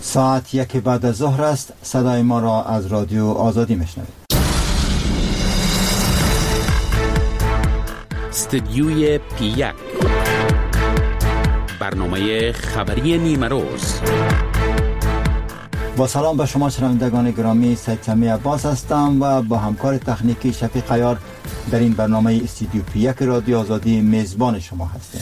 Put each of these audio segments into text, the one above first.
ساعت 1 بعد از ظهر است. صدای ما را از رادیو آزادی میشنوید. استدیوی پی 1 برنامه خبری نیمه روز. با سلام به شما شنوندگان گرامی، سید سمی عباس هستم و با همکار تکنیکی شفیق عیار در این برنامه استدیو پی 1 رادیو آزادی میزبان شما هستیم.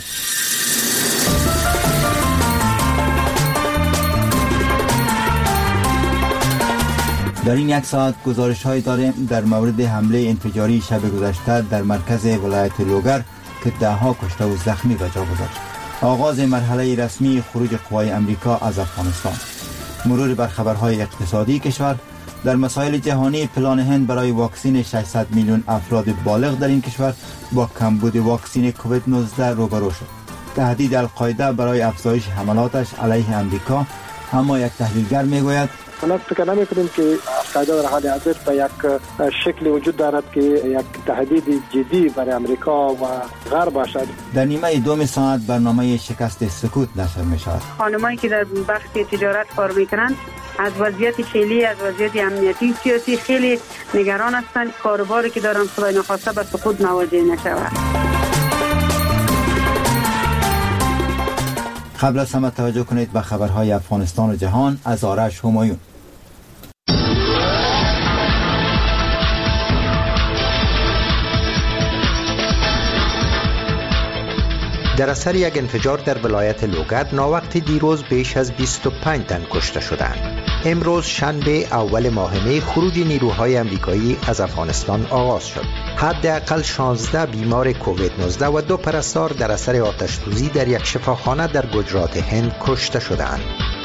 در این یک ساعت گزارش های داریم در مورد حمله انفجاری شب گذشته در مرکز ولایت لوگر که 10 کشته و زخمی به جا گذاشت. آغاز مرحله رسمی خروج قوای امریکا از افغانستان. مرور بر خبرهای اقتصادی کشور. در مسائل جهانی، پلان هند برای واکسین 600 میلیون افراد بالغ در این کشور با کمبود واکسین کووید 19 روبرو شد. تهدید القاعده برای افزایش حملاتش علیه امریکا، اما یک تحلیلگر میگوید ما فکر نمی‌کنیم که القاعده در حال حاضر به یک شکل وجود دارد که یک تهدید جدی برای امریکا و غرب باشد. در نیمه دوم ساعت برنامه شکست سکوت نشر می‌شود. خانمایی که در بخش تجارت کار می‌کنند از وضعیت فعلی، از وضعیت امنیتی سیاسی خیلی نگران هستند. کاروباری که دارن خدای نخواسته به سقوط مواجه نشود. قبل از همه توجه کنید به خبرهای افغانستان و جهان از آرش همایون. در اثر یک انفجار در ولایت لوگر ناوقت دیروز بیش از 25 تن کشته شدند. امروز شنبه اول ماه می خروج نیروهای امریکایی از افغانستان آغاز شد. حداقل 16 بیمار کووید 19 و 2 پرستار در اثر آتش‌سوزی در یک شفاخانه در گجرات هند کشته شدند.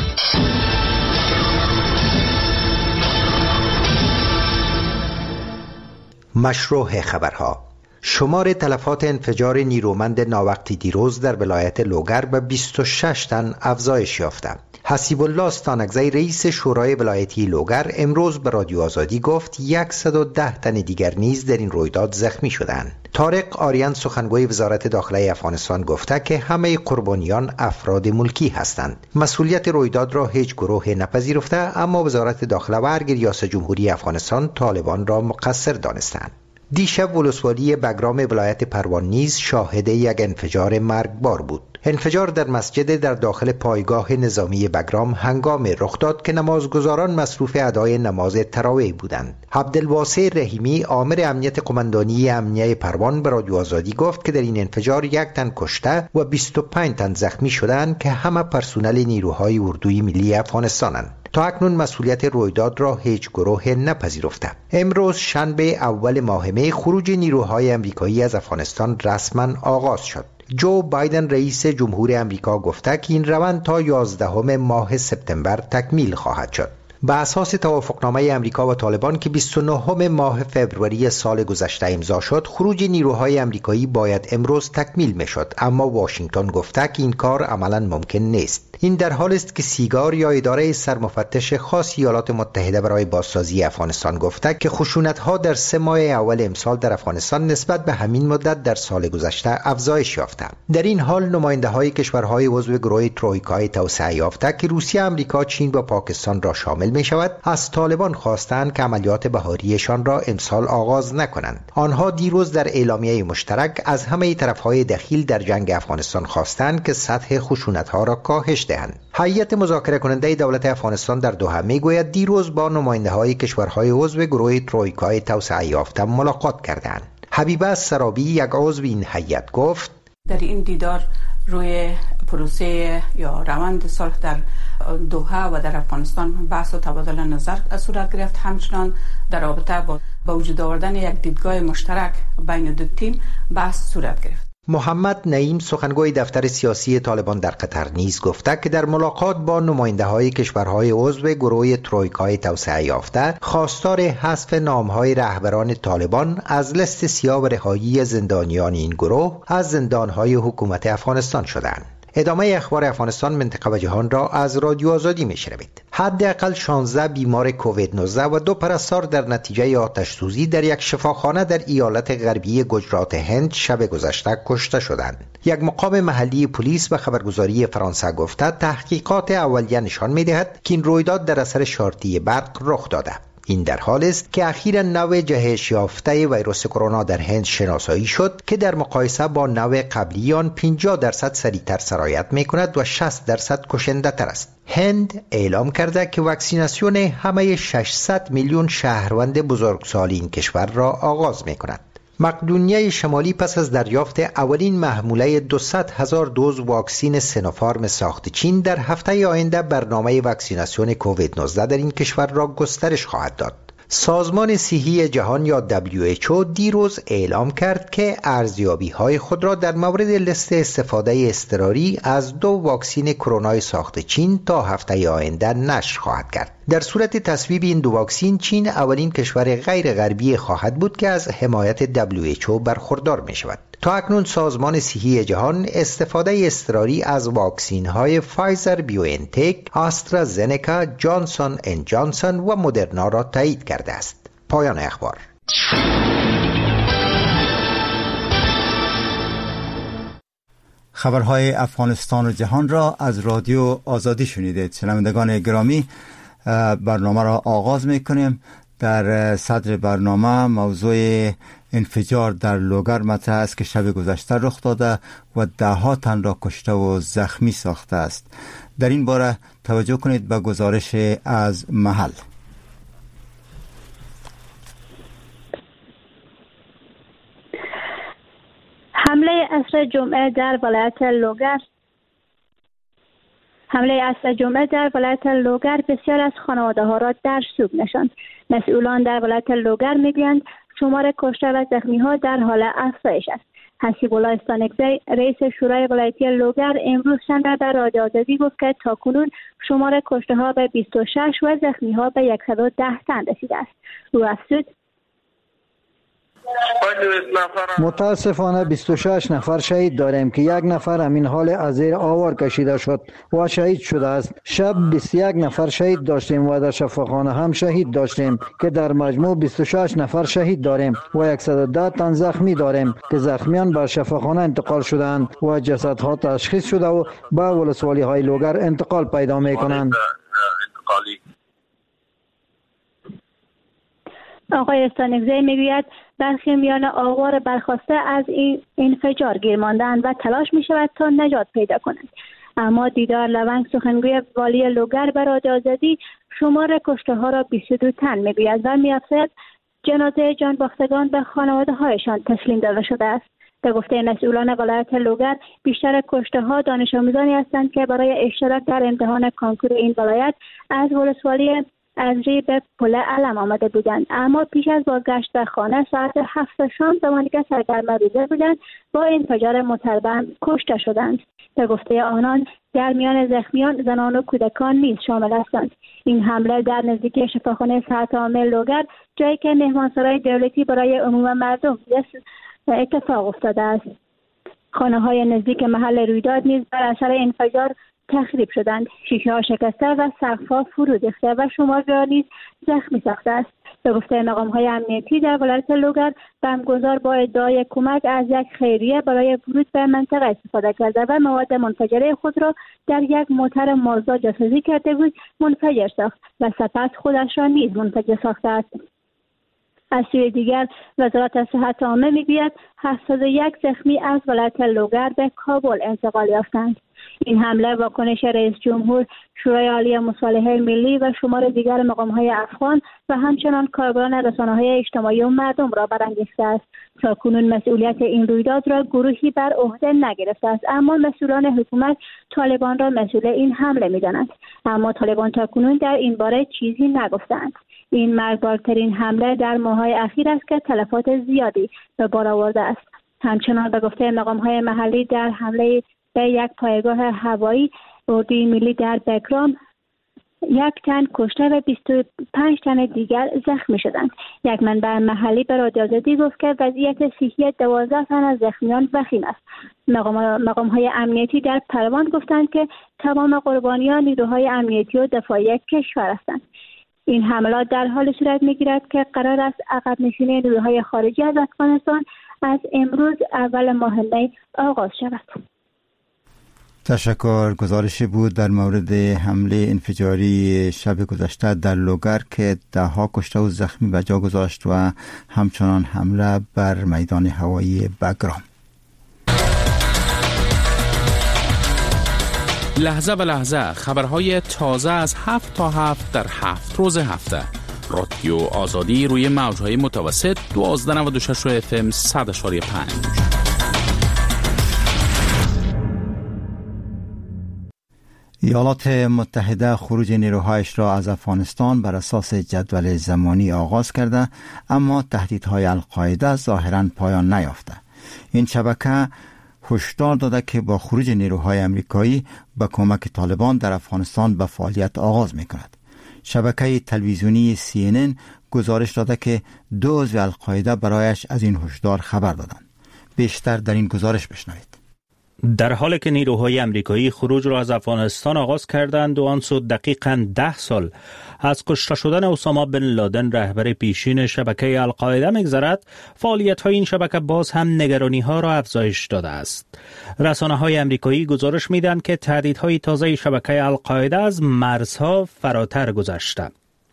مشروع خبرها. شمار تلفات انفجار نیرومند ناوقتی دیروز در ولایت لوگر به 26 تن افزایش یافته. حسیب الله استانکزی رئیس شورای ولایتی لوگر امروز به رادیو آزادی گفت 110 تن دیگر نیز در این رویداد زخمی شدند. طارق آریان سخنگوی وزارت داخله افغانستان گفته که همه قربانیان افراد ملکی هستند. مسئولیت رویداد را هیچ گروه نپذیرفته، اما وزارت داخله و ارگ ریاست جمهوری افغانستان طالبان را مقصر دانستند. دیشب ولسوالی بگرام ولایت پروان نیز شاهد یک انفجار مرگبار بود. انفجار در مسجد در داخل پایگاه نظامی بگرام هنگام رخ داد که نمازگزاران مصروف ادای نماز تراویح بودند. عبدالواسع رحیمی آمر امنیت قماندانی امنیه پروان به رادیو آزادی گفت که در این انفجار 1 تن کشته و 25 تن زخمی شدند که همه پرسنل نیروهای اردوی ملی افغانستانند. تا اکنون مسئولیت رویداد را هیچ گروه نپذیرفته. امروز شنبه اول ماه می خروج نیروهای امریکایی از افغانستان رسما آغاز شد. جو بایدن رئیس جمهور امریکا گفته که این روند تا 11 ماه سپتامبر تکمیل خواهد شد. به اساس توافقنامه امریکا و طالبان که 29 ماه فوریه سال گذشته امضا شد، خروج نیروهای امریکایی باید امروز تکمیل میشد، اما واشنگتن گفته که این کار عملاً ممکن نیست. این در حال است که سیگار یا اداره سرمفتش خاص ایالات متحده برای بازسازی افغانستان گفته که خشونت‌ها در 3 ماه اول امسال در افغانستان نسبت به همین مدت در سال گذشته افزایش یافته. در این حال نماینده‌های کشورهای عضو گروه ترویکای توسعه یافته که روسیه، آمریکا، چین و پاکستان را شامل می شود، از طالبان خواستند که عملیات بهاریشان را امسال آغاز نکنند. آنها دیروز در اعلامیه مشترک از همه طرفهای دخیل در جنگ افغانستان خواستند که سطح خشونت‌ها را کاهش دهند. هیئت مذاکره کننده دولت افغانستان در دوحه میگوید دیروز با نماینده‌های کشورهای عضو گروه ترویکای توسعه یافته ملاقات کردند. حبیبه سرابی، یک عضو این هیئت، گفت در این دیدار روی پروسه یا روند صلح در دوحه و در افغانستان بحث و تبادل نظر صورت گرفت. همچنان در رابطه با وجود آوردن یک دیدگاه مشترک بین دو تیم بحث صورت گرفت. محمد نعیم سخنگوی دفتر سیاسی طالبان در قطر نیز گفته که در ملاقات با نماینده‌های کشورهای عضو گروه ترویکای توسعه یافته خواستار حذف نام‌های رهبران طالبان از لیست سیاه و رهایی زندانیان این گروه از زندان‌های حکومت افغانستان شدند. ادامه اخبار افغانستان، منطقه و جهان را از رادیو آزادی میشنوید. حداقل 16 بیمار کووید 19 و 2 پرستار در نتیجه آتش سوزی در یک شفاخانه در ایالت غربی گجرات هند شب گذشته کشته شدند. یک مقام محلی پلیس به خبرگزاری فرانسه گفته تحقیقات اولیه نشان می‌دهد که این رویداد در اثر شارتی برق رخ داده. این در حال است که اخیراً نوع جهش یافته ویروس کرونا در هند شناسایی شد که در مقایسه با نوع قبلی آن 50% سریعتر سرایت می‌کند و 60% کشنده تر است. هند اعلام کرده که واکسیناسیون همه 600 میلیون شهروند بزرگسال این کشور را آغاز می‌کند. مقدونیه شمالی پس از دریافت اولین محموله 200,000 دوز واکسین سینوفارم ساخت چین در هفته آینده برنامه واکسیناسیون کووید 19 در این کشور را گسترش خواهد داد. سازمان صحی جهان یا WHO دیروز اعلام کرد که ارزیابی‌های خود را در مورد لیست استفاده اضطراری از 2 واکسین کرونا ساخت چین تا هفته آینده نشر خواهد کرد. در صورت تصویب این 2 واکسین، چین اولین کشور غیر غربی خواهد بود که از حمایت WHO برخوردار می شود. تا اکنون سازمان صحی جهان استفاده اضطراری از واکسین‌های فایزر بیوانتک، آسترازنکا، جانسون اند جانسون و مدرنا را تایید کرده است. پایان اخبار. خبرهای افغانستان و جهان را از رادیو آزادی شنیدید. شنوندگان گرامی، برنامه را آغاز می‌کنیم. در صدر برنامه موضوع انفجار در لوگر مطرح است که شب گذشته رخ داده و 10 تن را کشته و زخمی ساخته است. در این باره توجه کنید به گزارش از محل. حمله عصر جمعه در ولایت لوگر بسیار از خانواده ها را در سوگ نشاند. مسئولان در ولایت لوگر میگویند شمار کشته و زخمی ها در حال افزایش است. حسیب الله استانکزی، رئیس شورای ولایتی لوگر، امروز شنبه در رادیو آزادی گفت که تاکنون شمار کشته ها به 26 و زخمی ها به 110 تن رسیده است. او افزود: متاسفانه 26 نفر شهید داریم که 1 نفر همین حال از زیر آوار کشیده شد و شهید شده است. شب 21 نفر شهید داشتیم و در شفاخانه هم شهید داشتیم که در مجموع 26 نفر شهید داریم و 110 تن زخمی داریم که زخمیان به شفاخانه انتقال شدند و جسدها تشخیص شده و به ولسوالی های لوگر انتقال پیدا می کنند. آقای استانکزی میگوید برخی میان آوار برخواسته از این انفجار گیر ماندند و تلاش می شود تا نجات پیدا کنند. اما دیدار لونگ، سخنگوی والی لوگر، به رادیو آزادی شمار کشته ها را 22 تن میگوید و می‌افزاید جنازه جان باختگان به خانواده هایشان تسلیم داده شده است. به گفته مسئولان ولایت لوگر، بیشتر کشته ها دانش آموزانی هستند که برای اشتراک در امتحان کنکور این ولایت از ولسوالی ازری به پل علم آمده بودند، اما پیش از بازگشت به خانه ساعت 7 شام زمانی که سرگرم روزه بودند با انفجار متربم کشته شدند. به گفته آنان در میان زخمیان زنان و کودکان نیز شامل هستند. این حمله در نزدیکی شفاخانه صحت عامه لوگر، جایی که مهمانسرای دولتی برای عموم مردم اتفاق افتاده است. خانه های نزدیک محل رویداد نیز بر اثر انفجار تخریب شدند. شیشه ها شکسته و سقف ها فرو ریخته و شمار نیز زخمی ساخته است. به گفته مقام های امنیتی در ولایت لوگر، بمبگذار با ادعای کمک از یک خیریه برای ورود به منطقه استفاده کرده و مواد منفجره خود را در یک موتر مازدا جاسازی کرده بود منفجر ساخت و سپس خودش را نیز منفجر ساخته است. از سوی دیگر وزارت صحت عامه میگوید 71 زخمی از ولایت لوگر به کابل انتقال یافتند. این حمله واکنش رئیس جمهور، شورای عالی مصالحه ملی و شمار دیگر مقام‌های افغان و همچنان کاربران رسانه‌های اجتماعی و مردم را برانگیخته است. تاکنون مسئولیت این رویداد را گروهی بر عهده نگرفته است، اما مسئولان حکومت طالبان را مسئول این حمله می‌دانند. اما طالبان تاکنون در این باره چیزی نگفتند. این مرگبارترین حمله در ماه‌های اخیر است که تلفات زیادی به بار آورده است. همچنان به گفته مقام‌های محلی در حمله به یک پایگاه هوایی اردوی ملی در بکرام 1 تن کشته و 25 تن دیگر زخمی شدند. یک منبع محلی به رادیو آزادی گفت که وضعیت صحی 12 تن از زخمیان وخیم است. مقام‌های امنیتی در پروان گفتند که تمام قربانیان نیروهای امنیتی و دفاعی کشور هستند. این حملات در حال صورت می‌گیرد که قرار است عقب نشینی نیروهای خارجی از افغانستان از امروز اول ماه می آغاز شود. تشکر. گزارشی بود در مورد حمله انفجاری شب گذشته در لوگر که 10 کشته و زخمی به جا گذاشت و همچنان حمله بر میدان هوایی بگرام. لحظه به لحظه خبرهای تازه از 7 تا 7 در 7 روز هفته. رادیو آزادی روی موجهای متوسط 1296 FM 100.5. ایالات متحده خروج نیروهایش را از افغانستان بر اساس جدول زمانی آغاز کرده، اما تهدیدهای القاعده ظاهراً پایان نیافته. این شبکه هشدار داده که با خروج نیروهای امریکایی به کمک طالبان در افغانستان به فعالیت آغاز می‌کند. شبکه تلویزیونی CNN گزارش داده که 2 عضو القاعده برایش از این هشدار خبر دادند. بیشتر در این گزارش بشنوید. در حالی که نیروهای امریکایی خروج را از افغانستان آغاز کردند و آن سو دقیقاً 10 سال از کشته شدن اسامه بن لادن رهبر پیشین شبکه القاعده می‌گذرد، فعالیت‌های این شبکه باز هم نگرانی‌ها را افزایش داده است. رسانه‌های امریکایی گزارش می‌دهند که تهدیدهای تازه شبکه القاعده از مرزها فراتر گذشته.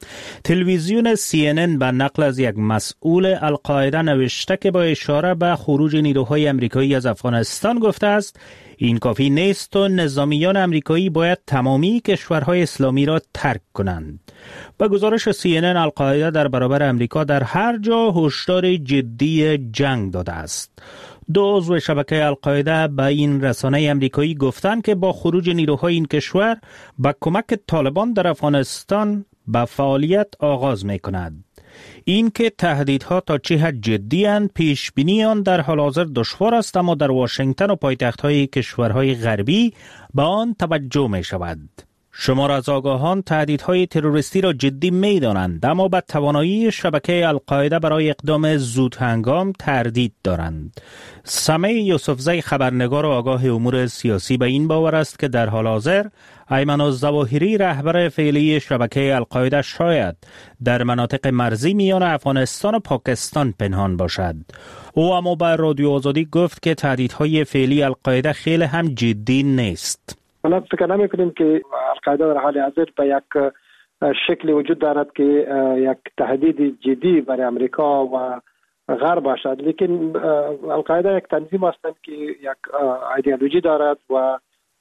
تلویزیون CNN به نقل از یک مسئول القاعده نوشته که با اشاره به خروج نیروهای امریکایی از افغانستان گفته است این کافی نیست و نظامیان امریکایی باید تمامی کشورهای اسلامی را ترک کنند. با گزارش CNN القاعده در برابر امریکا در هر جا هشدار جدی جنگ داده است. 2 عضو شبکه القاعده به این رسانه امریکایی گفتند که با خروج نیروهای این کشور با کمک طالبان در افغانستان به فعالیت آغاز می کند. این که تهدیدها تا چه حد جدی اند پیش بینی آن در حال حاضر دشوار است، اما در واشنگتن و پایتخت‌های کشورهای غربی به آن توجه می شود. شمار از آگاهان تهدیدهای تروریستی را جدی می دانند، اما به توانایی شبکه القاعده برای اقدام زود هنگام تردید دارند. سمیع یوسفزی خبرنگار و آگاه امور سیاسی به این باور است که در حال حاضر ایمن الظواهری رهبر فعلی شبکه القاعده شاید در مناطق مرزی میان افغانستان و پاکستان پنهان باشد. او اما به رادیو آزادی گفت که تهدیدهای فعلی القاعده خیلی هم جدی نیست. ما فکر نمی‌کنیم که القاعده در حال حاضر به یک شکل وجود دارد که یک تهدید جدی برای امریکا و غرب باشد، لیکن القاعده یک تنظیم هستند که یک ایدئولوژی دارد و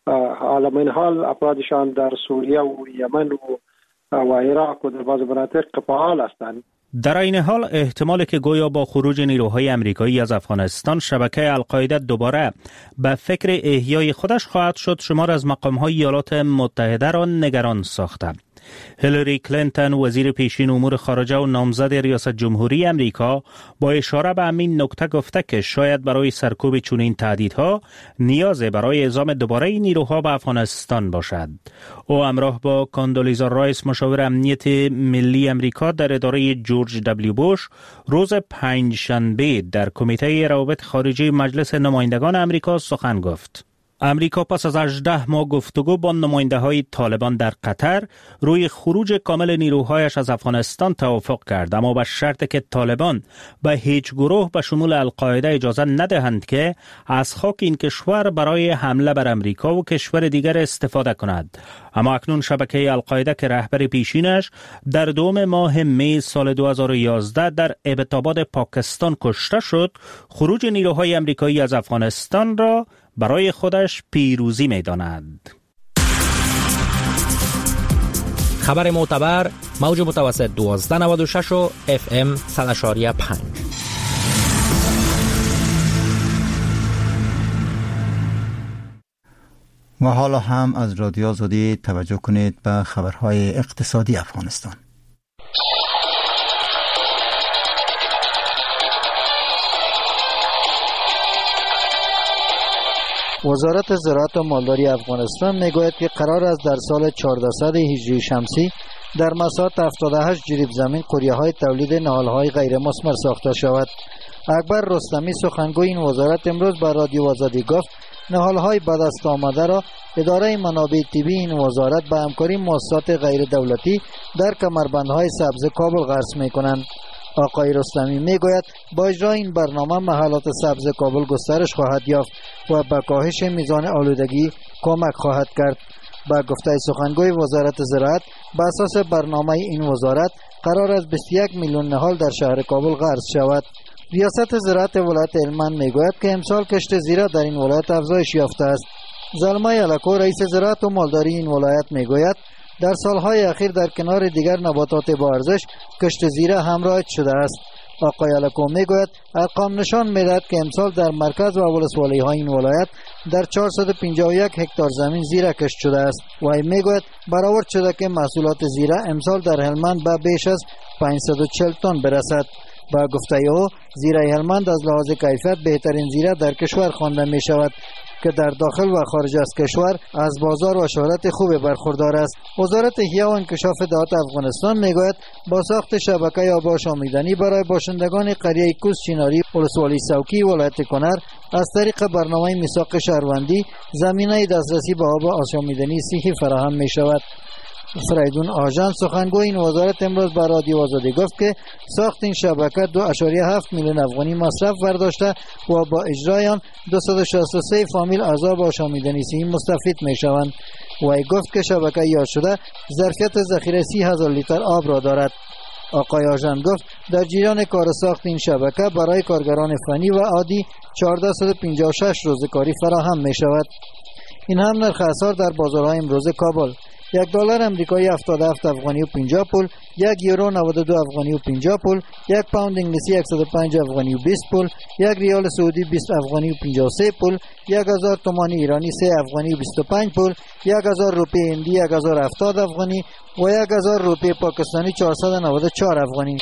عالم این حال افرادشان در سوریه و یمن و عراق و در بعض مناطق فعال هستند. در این حال احتمال که گویا با خروج نیروهای امریکایی از افغانستان شبکه القاعده دوباره به فکر احیای خودش خواهد شد شمار از مقام‌های ایالات متحده را نگران ساخته. هیلاری کلینتون وزیر پیشین امور خارجه و نامزد ریاست جمهوری امریکا با اشاره به همین نکته گفته که شاید برای سرکوب چنین تهدیدها نیاز برای اعزام دوباره نیروها به افغانستان باشد. او همراه با کاندولیزا رایس مشاور امنیت ملی امریکا در اداره جورج دبلیو بوش روز پنجشنبه در کمیته روابط خارجی مجلس نمایندگان امریکا سخن گفت. امریکا پس از 18 ماه گفتگو با نماینده‌های طالبان در قطر روی خروج کامل نیروهایش از افغانستان توافق کرد، اما به شرط که طالبان به هیچ گروه به شمول القاعده اجازه ندهند که از خاک این کشور برای حمله بر امریکا و کشور دیگر استفاده کند. اما اکنون شبکه القاعده که رهبر پیشینش در 2 ماه می سال 2011 در ابتاباد پاکستان کشته شد، خروج نیروهای امریکایی از افغانستان را برای خودش پیروزی می‌داند. خبر معتبر موج متوسط 1296 و FM 100.5. و حالا هم از رادیو آزادی توجه کنید به خبرهای اقتصادی افغانستان. وزارت زراعت و مالداری افغانستان میگوید که قرار است در سال 1400 هجری شمسی در مساحت 78 جریب زمین قریه‌های تولید نهال‌های غیر مثمر ساخته شود. اکبر رستمی سخنگوی این وزارت امروز به رادیو آزادی گفت نهال‌های به دست آمده را اداره منابع طبی این وزارت به همکاری مؤسسات غیر دولتی در کمربندهای سبز کابل غرس می‌کنند. آقای رستمی میگوید با اجرای این برنامه محلات سبز کابل گسترش خواهد یافت و به کاهش میزان آلودگی کمک خواهد کرد. با گفته سخنگوی وزارت زراعت به اساس برنامه این وزارت قرار است 21 میلیون نهال در شهر کابل غرس شود. ریاست زراعت ولایت هلمند میگوید که امسال کشت زیره در این ولایت افزایش یافته است. زلمه یلکو رئیس زراعت و مالداری این ولایت میگوید در سالهای اخیر در کنار دیگر نباتات با ارزش کشت زیره هم رایج شده است. آقای یلکو میگوید ارقام نشان میدهد که امسال در مرکز و ولسوالی های این ولایت در 451 هکتار زمین زیره کشت شده است و میگوید برآورد شده که محصولات زیره امسال در هلمند به بیش از 540 تن برسد. با گفته او زیره هلمند از لحاظ کیفیت بهترین زیره در کشور خوانده می شود که در داخل و خارج از کشور از بازار و شهرت خوب برخوردار است. وزارت احیا و انکشاف دهات افغانستان میگوید با ساخت شبکه آب آشامیدنی برای باشندگان قریه کوس چیناری ولسوالی سوکی ولایت کنر از طریق برنامه میثاق شهروندی زمینه دسترسی به آب آشامیدنی صحی فراهم می شود. فریدون آژان سخنگوی این وزارت امروز به رادیو آزادی گفت که ساخت این شبکه 2.7 میلیون افغانی مصرف برداشته و با اجرای آن 263 فامیل از آب آشامیدنی صحی مستفید می شوند. وی گفت که شبکه یاد شده ظرفیت ذخیره 30,000 لیتر آب را دارد. آقای آژان گفت در جریان کار ساخت این شبکه برای کارگران فنی و عادی 1456 روزگاری فراهم می شود. این هم نرخ اسعار در بازارهای امروز کابل: $1 امریکایی 77 افغانی و 50 پول، $1 یورو 92 افغانی و 50 پول، $1 پوند انگلیسی 105 افغانی و 20 پول، $1 ریال سعودی 20 افغانی و 53 پول، 1000 تومان ایرانی 3 افغانی و 25 پول، 1000 روپیه هندی 1070 افغانی و 1000 روپیه پاکستانی 494 افغانی.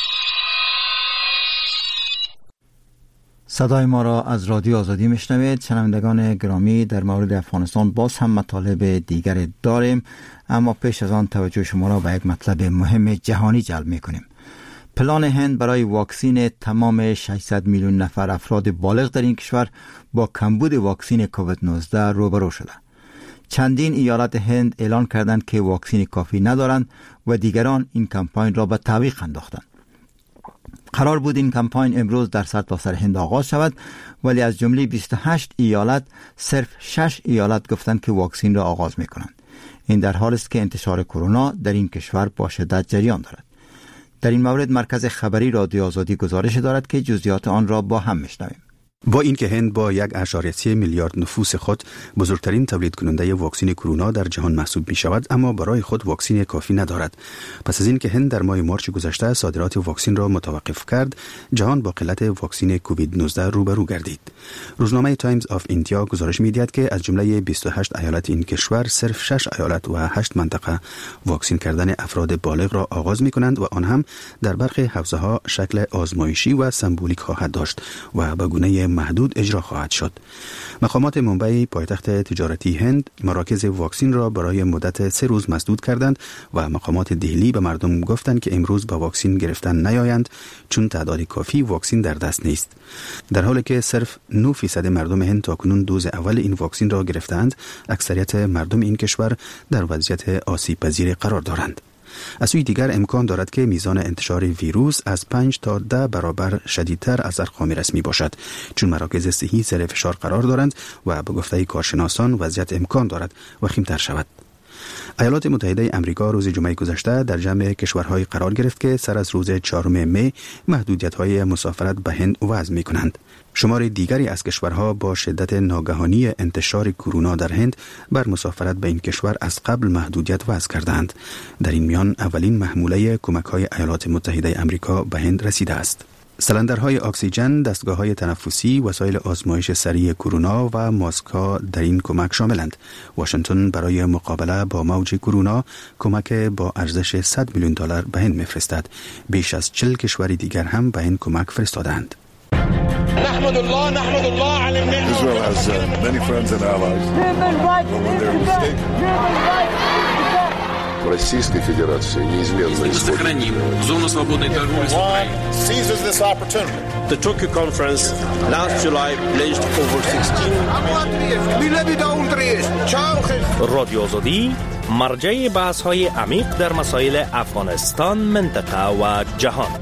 صدای ما را از رادیو آزادی میشنوید. شنوندگان گرامی، در مورد افغانستان باز هم مطالب دیگر داریم، اما پیش از آن توجه شما را به یک مطلب مهم جهانی جلب میکنیم. پلان هند برای واکسین تمام 600 میلیون نفر افراد بالغ در این کشور با کمبود واکسین کووید 19 روبرو شده. چندین ایالت هند اعلان کردند که واکسین کافی ندارند و دیگران این کمپاین را به تعویق انداختند. قرار بود این کمپاین امروز در سرتاسر هند آغاز شود، ولی از جمله 28 ایالت صرف 6 ایالت گفتند که واکسین را آغاز می‌کنند. این در حالی است که انتشار کرونا در این کشور با شدت جریان دارد. در این مورد مرکز خبری رادیو آزادی گزارش دارد که جزئیات آن را با هم میشنویم. با اینکه هند با 1.3 میلیارد نفوس خود بزرگترین تولید کننده واکسن کرونا در جهان محسوب می شود، اما برای خود واکسن کافی ندارد. پس از اینکه هند در ماه مارچ گذشته صادرات واکسن را متوقف کرد، جهان با قلت واکسن کووید 19 روبرو گردید. روزنامه تایمز آف ایندیا گزارش می دهد که از جمله 28 ایالت این کشور صرف 6 ایالت و 8 منطقه واکسن کردن افراد بالغ را آغاز می کنند و آن هم در برخی حوزه ها شکل آزمایشی و سمبولیک خواهد داشت و به گونه محدود اجرا خواهد شد. مقامات ممبئی، پایتخت تجارتی هند، مراکز واکسن را برای مدت 3 روز مسدود کردند و مقامات دهلی به مردم گفتند که امروز با واکسن گرفتن نیایند چون تعداد کافی واکسن در دست نیست. در حالی که صرف 9% مردم هند تاکنون دوز اول این واکسن را گرفتند، اکثریت مردم این کشور در وضعیت آسیب پذیر قرار دارند. از سوی دیگر امکان دارد که میزان انتشار ویروس از 5 تا 10 برابر شدیدتر از ارقام رسمی باشد، چون مراکز صحی زیر فشار قرار دارند و به گفته کارشناسان وضعیت امکان دارد وخیم‌تر شود. ایالات متحده آمریکا روز جمعه گذشته در جمع کشورهای قرار گرفت که سر از روز 4 می محدودیت‌های مسافرت به هند وضع می‌کنند. شمار دیگری از کشورها با شدت ناگهانی انتشار کرونا در هند بر مسافرت به این کشور از قبل محدودیت وضع کردند. در این میان اولین محموله کمک‌های ایالات متحده آمریکا به هند رسیده است. سلندرهای اکسیژن، دستگاه‌های تنفسی، وسایل آزمایش سریع کرونا و ماسک‌ها در این کمک شاملند. واشنگتن برای مقابله با موج کرونا کمک با ارزش $100 میلیون به هند می‌فرستد. بیش از 40 کشور دیگر هم به هند کمک فرستادند. نحمد الله على النعمة. Israel has many friends and allies. Российской Федерации неизменно сохраним зону свободной торговли с Украиной. Seizes this opportunity. The Tokyo conference last July pledged over 16 رادیو آزادی مرجع بحث‌های عمیق در مسائل افغانستان، منطقه و جهان.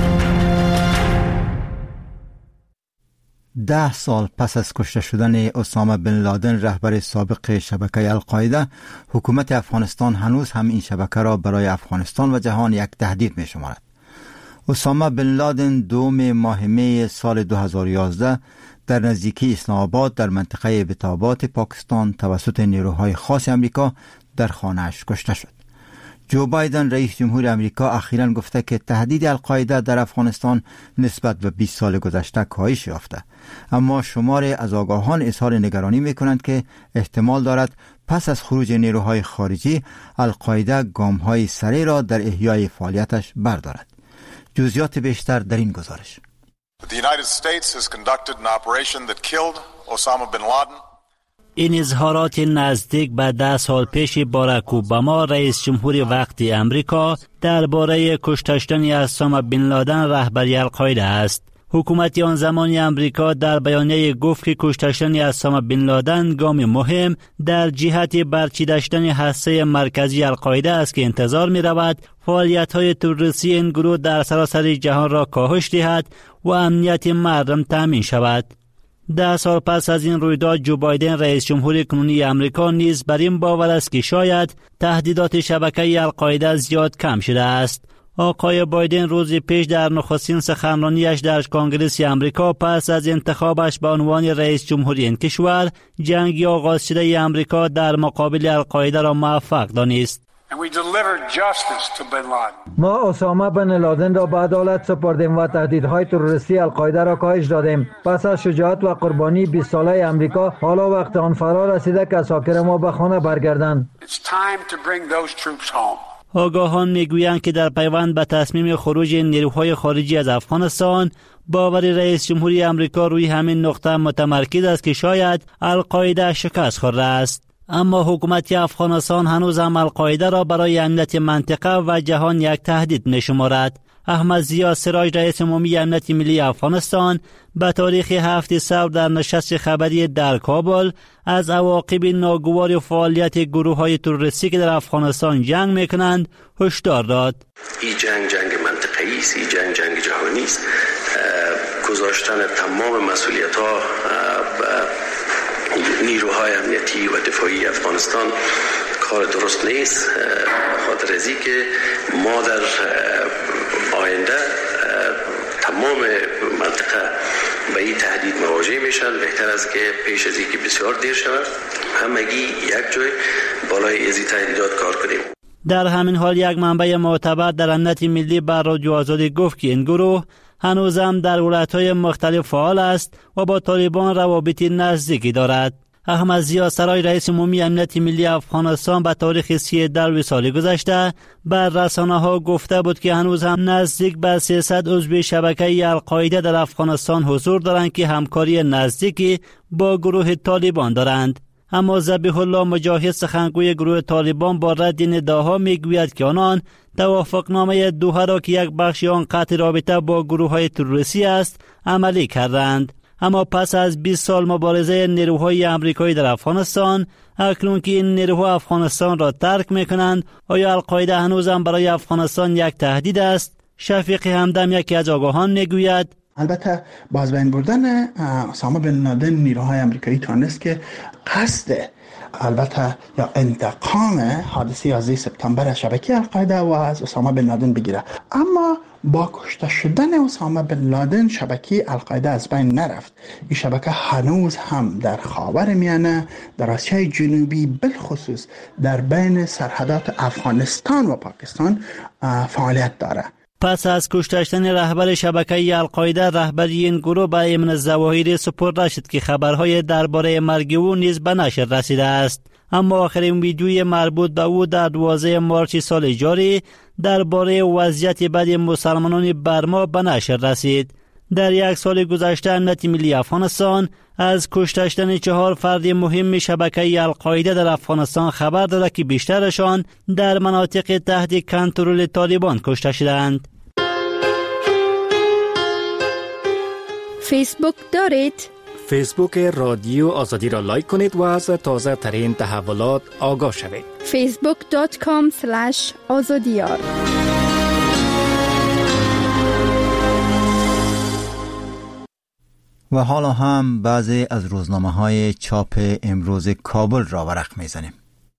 10 سال پس از کشته شدن اسامه بن لادن رهبر سابق شبکه القاعده، حکومت افغانستان هنوز هم این شبکه را برای افغانستان و جهان یک تهدید می شمارد. اسامه بن لادن 2 ماه می سال 2011 در نزدیکی اسلام آباد در منطقه بتابات پاکستان توسط نیروهای خاص امریکا در خانه‌اش کشته شد. جو بایدن رئیس جمهور امریکا اخیراً گفته که تهدید القاعده در افغانستان نسبت به 20 سال گذشته کاهش یافته، اما شماری از آگاهان اظهار نگرانی می‌کنند که احتمال دارد پس از خروج نیروهای خارجی القاعده گام‌های سریع را در احیای فعالیتش بردارد. جزئیات بیشتر در این گزارش. The United States has conducted an operation that killed Osama bin Laden. این اظهارات نزدیک به 10 سال پیش باراک اوباما رئیس جمهور وقتی امریکا درباره کشته شدن اسامه بن لادن رهبر القاعده است. حکومت آن زمانی امریکا در بیانیه گفت که کشته شدن اسامه بن لادن گام مهم در جهت برچیده شدن هسته مرکزی القاعده است که انتظار می رود فعالیت‌های تروریستی این گروه در سراسر جهان را کاهش دهد و امنیت مردم تامین شود. 10 سال پس از این رویداد جو بایدن رئیس جمهور کنونی امریکا نیز بر این باور است که شاید تهدیدات شبکه القاعده زیاد کم شده است. آقای بایدن روز پیش در نخستین سخنرانیش در کنگره امریکا پس از انتخابش به عنوان رئیس جمهوری این کشور جنگی آغاز شده امریکا در مقابل القاعده را موفق دانست. ما اسامه بن لادن را به عدالت سپردیم و تهدیدهای تروریستی القاعده را کاهش دادیم. پس از شجاعت و قربانی 20 ساله امریکا، حالا وقت آن فرا رسیده که اساکر ما به خانه برگردند. آگاهان میگویند که در پیوند به تصمیم خروج نیروهای خارجی از افغانستان، باور رئیس جمهوری امریکا روی همین نقطه متمرکز است که شاید القاعده شکست خورده است. اما حکومت افغانستان هنوز هم القاعده را برای امنیت منطقه و جهان یک تهدید می‌شمارد. احمد ضیا سراج رئیس عمومی امنیت ملی افغانستان به تاریخ 7 صبر در نشست خبری در کابل از عواقب ناگوار فعالیت گروه‌های تروریستی که در افغانستان جنگ می‌کنند هشدار داد. این جنگ منطقه‌ای است، این جنگ جهانی است. گذاشتن تمام مسئولیت‌ها نیروهای امنیتی و دفاعی افغانستان کار درست نیست، خاطر از این که ما در آینده تمام منطقه به این تهدید مواجه میشن. بهتر است که پیش از اینکه بسیار دیر شود همگی یک جای بالای از این تهدیدات کار کنیم. در همین حال یک منبع معتبر در امنیت ملی بر رادیو آزادی گفت که این گروه هنوزم در ولایت‌های مختلف فعال است و با طالبان روابط نزدیکی دارد. احمد ضیا سراج رئیس عمومی امنیت ملی افغانستان به تاریخ 13 سال گذشته بر رسانه‌ها گفته بود که هنوز هم نزدیک به 300 عضو شبکه القاعده در افغانستان حضور دارند که همکاری نزدیکی با گروه طالبان دارند. اما ذبیح الله مجاهد سخنگوی گروه طالبان با رد این ادعاها میگوید که آنان توافقنامه دوحه را که یک بخش آن قطع رابطه با گروه‌های تروریستی است عملی کردند. اما پس از 20 سال مبارزه نیروهای امریکایی در افغانستان، اکنون که این نیروها افغانستان را ترک میکنند، آیا القاعده هنوزم برای افغانستان یک تهدید است؟ شفیق همدم یکی از آگاهان میگوید البته با از بین بردن اسامه بن لادن نیروهای امریکایی توانست که قصد البته یا انتقام حادثه 11 سپتامبر از شبکه القاعده و از اسامه بن لادن بگیره، اما با کشته شدن اسامه بن لادن شبکه القاعده از بین نرفت. این شبکه هنوز هم در خاورمیانه، در آسیای جنوبی، بالخصوص در بین سرحدات افغانستان و پاکستان فعالیت داره. پس از کشته شدن رهبر شبکه القاعده، رهبری این گروه به ایمن الظواهری سپرده شد که خبرهای درباره مرگ او نیز به نشر رسیده است. اما آخرین ویدیوی مربوط به او در 12 مارس سال جاری درباره وضعیت بد مسلمانان برما به نشر رسید. در یک سال گذشته امنیت ملی افغانستان از کشته شدن 4 فرد مهم شبکه القاعده در افغانستان خبر داده که بیشترشان در مناطق تحت کنترل طالبان کشته شدند. فیسبوک دارید؟ فیسبوک رادیو آزادی را لایک کنید و از تازه ترین تحولات آگاه شوید. facebook.com/azadiyar. و حالا هم بعضی از روزنامه‌های چاپ امروز کابل را ورق می‌زنیم.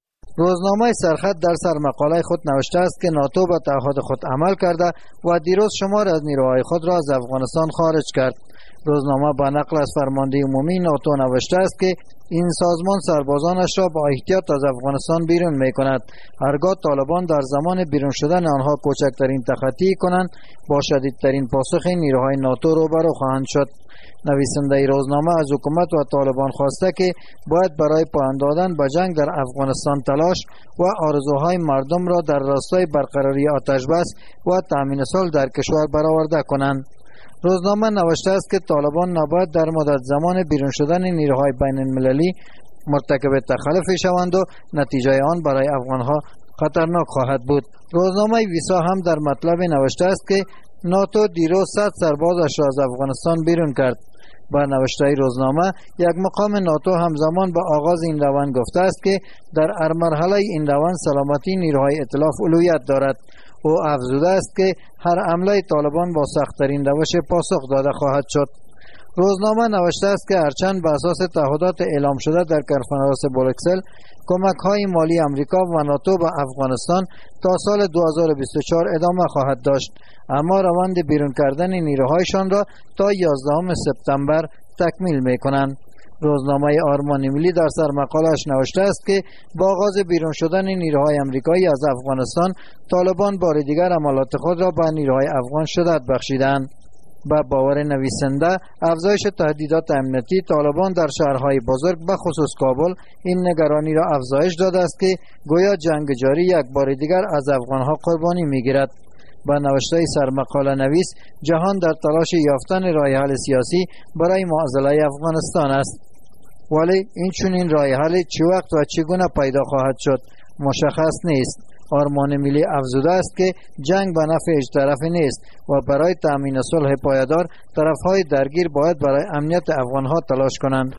روزنامه سرخط در سرمقاله خود نوشته است که ناتو به تعهد خود عمل کرده و دیروز شمار از نیروهای خود را از افغانستان خارج کرد. روزنامه با نقل از فرمانده عمومی ناتو نوشته است که این سازمان سربازانش را با احتیاط از افغانستان بیرون می کند. هرگاه طالبان در زمان بیرون شدن آنها کوچکترین تخطی کنند با شدیدترین پاسخ نیروهای ناتو روبرو خواهند شد. نویسنده روزنامه از حکومت و طالبان خواسته که باید برای پایان دادن به جنگ در افغانستان تلاش و آرزوهای مردم را در راستای برقراری آتش بس و تامین صلح در کشور برآورده کنند. روزنامه نوشته است که طالبان نباید در مدت زمان بیرون شدن نیروهای بین المللی مرتکب تخلف شوند و نتیجه آن برای افغانها خطرناک خواهد بود. روزنامه ویسا هم در مطلب نوشته است که ناتو دیروز 100 سربازش را از افغانستان بیرون کرد. با نوشته روزنامه یک مقام ناتو همزمان با آغاز این روند گفته است که در هر مرحله این روند سلامتی نیروهای ائتلاف اولویت دارد. او افزوده است که هر حمله طالبان با سخت‌ترین روش پاسخ داده خواهد شد. روزنامه نوشته است که هرچند بر اساس تعهدات اعلام شده در کنفرانس بروکسل کمک‌های مالی امریکا و ناتو به افغانستان تا سال 2024 ادامه خواهد داشت، اما روند بیرون کردن نیروهایشان را تا 11 سپتامبر تکمیل می‌کنند. روزنامه آرمان ملی در سرمقاله‌اش نوشته است که با آغاز بیرون شدن نیروهای امریکایی از افغانستان طالبان بار دیگر حملات خود را به نیروهای افغان شدت بخشیدند. با باور نویسنده افزایش تهدیدات امنیتی طالبان در شهرهای بزرگ به خصوص کابل این نگرانی را افزایش داده است که گویا جنگ جاری یک بار دیگر از افغانها قربانی می‌گیرد. با نوشته سرمقاله نویس جهان در تلاش یافتن راه حل سیاسی برای معضله افغانستان است، ولی این چنین راه حل چه وقت و چگونه پیدا خواهد شد مشخص نیست. آرمان ملی افزوده است که جنگ به نفع هیچ طرفی نیست و برای تامین صلح پایدار طرفهای درگیر باید برای امنیت افغانها تلاش کنند.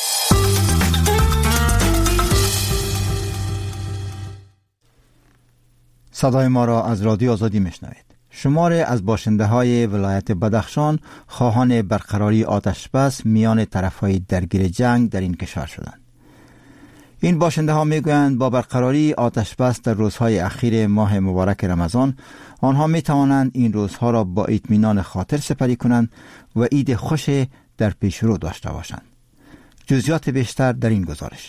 صدای ما را از رادیو آزادی میشنوید. شماری از باشنده های ولایت بدخشان خواهان برقراری آتش بس میان طرفهای درگیر جنگ در این کشور شدند. این باشنده ها میگویند با برقراری آتش بس در روزهای اخیر ماه مبارک رمضان آنها می توانند این روزها را با اطمینان خاطر سپری کنند و عید خوش در پیش رو داشته باشند. جزئیات بیشتر در این گزارش.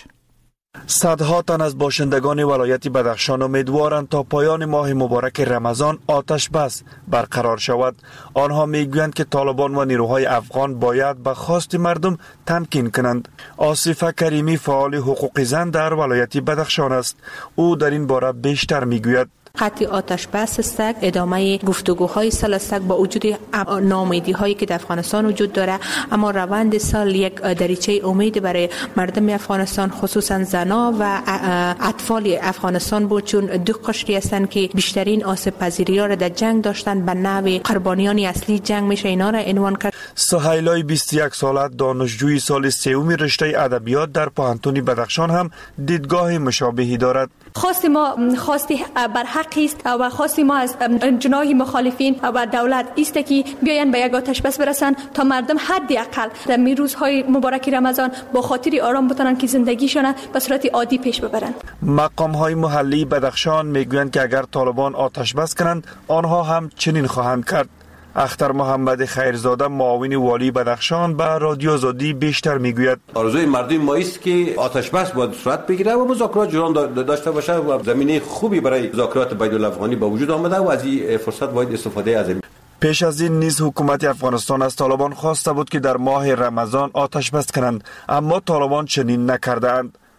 صدها تن از باشندگان ولایت بدخشان امیدوارند تا پایان ماه مبارک رمضان آتش بس برقرار شود. آنها میگویند که طالبان و نیروهای افغان باید به خواست مردم تمکین کنند. آصفه کریمی فعال حقوق زن در ولایت بدخشان است. او در این باره بیشتر میگوید. قطع آتش بس است، ادامه گفتگوهای سال است با وجود ناامیدی هایی که در افغانستان وجود داره، اما روند سال یک دریچه امید برای مردم افغانستان خصوصا زنا و اطفال افغانستان بود، چون دو قشری هستند که بیشترین آسیب پذیری ها را در جنگ داشتند. به نوع قربانیان اصلی جنگ میشه اینا را عنوان کرد. سهیلای 21 ساله دانشجوی سال سوم رشته ادبیات در پوهنتون بدخشان هم دیدگاه مشابهی دارد. خواست ما خواستی بر حقی است و خواستی ما از جناح مخالفین و دولت است که بیاین به یک آتش بس برسن تا مردم حداقل در می روزهای مبارک رمضان با خاطری آرام بتونن که زندگیشون به صورت عادی پیش ببرن. مقام‌های محلی بدخشان میگویند که اگر طالبان آتش بس کنند آنها هم چنین خواهند کرد. اختر محمد خیرزاده معاون والی بدخشان به رادیو آزادی بیشتر میگوید. آرزوی مردم ما است که آتش بس باید صورت بگیره و مذاکرات جریان داشته باشه و زمینه خوبی برای مذاکرات بین الافغانی به وجود آمده و از این فرصت باید استفاده از این. پیش از این نیز حکومت افغانستان از طالبان خواسته بود که در ماه رمضان آتش بس کنند، اما طالبان چنین نکردند.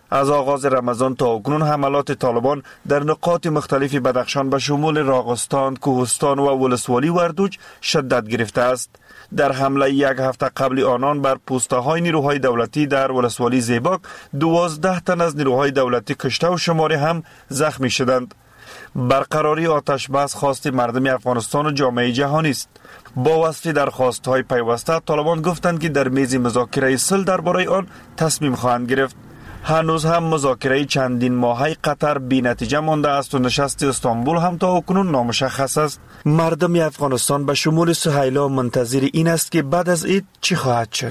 از آغاز رمضان تا اکنون حملات طالبان در نقاط مختلف بدخشان به شمول راغستان، کوهستان و ولسوالی وردوج شدت گرفته است. در حمله یک هفته قبل آنان بر پوسته‌های نیروهای دولتی در ولسوالی زیباک 12 تن از نیروهای دولتی کشته و شماری هم زخمی شدند. برقراری آتش بس خواست مردم افغانستان و جامعه جهانی است. با وصف درخواست‌های پیوسته، طالبان گفتند که در میز مذاکره صلح درباره آن تصمیم خواهند گرفت. هنوز هم مذاکره چندین ماهه قطر بی نتیجه مانده است و نشست استانبول هم تا اکنون نامشخص است. مردم افغانستان به شمول سهیلا منتظر این است که بعد از عید چی خواهد شد.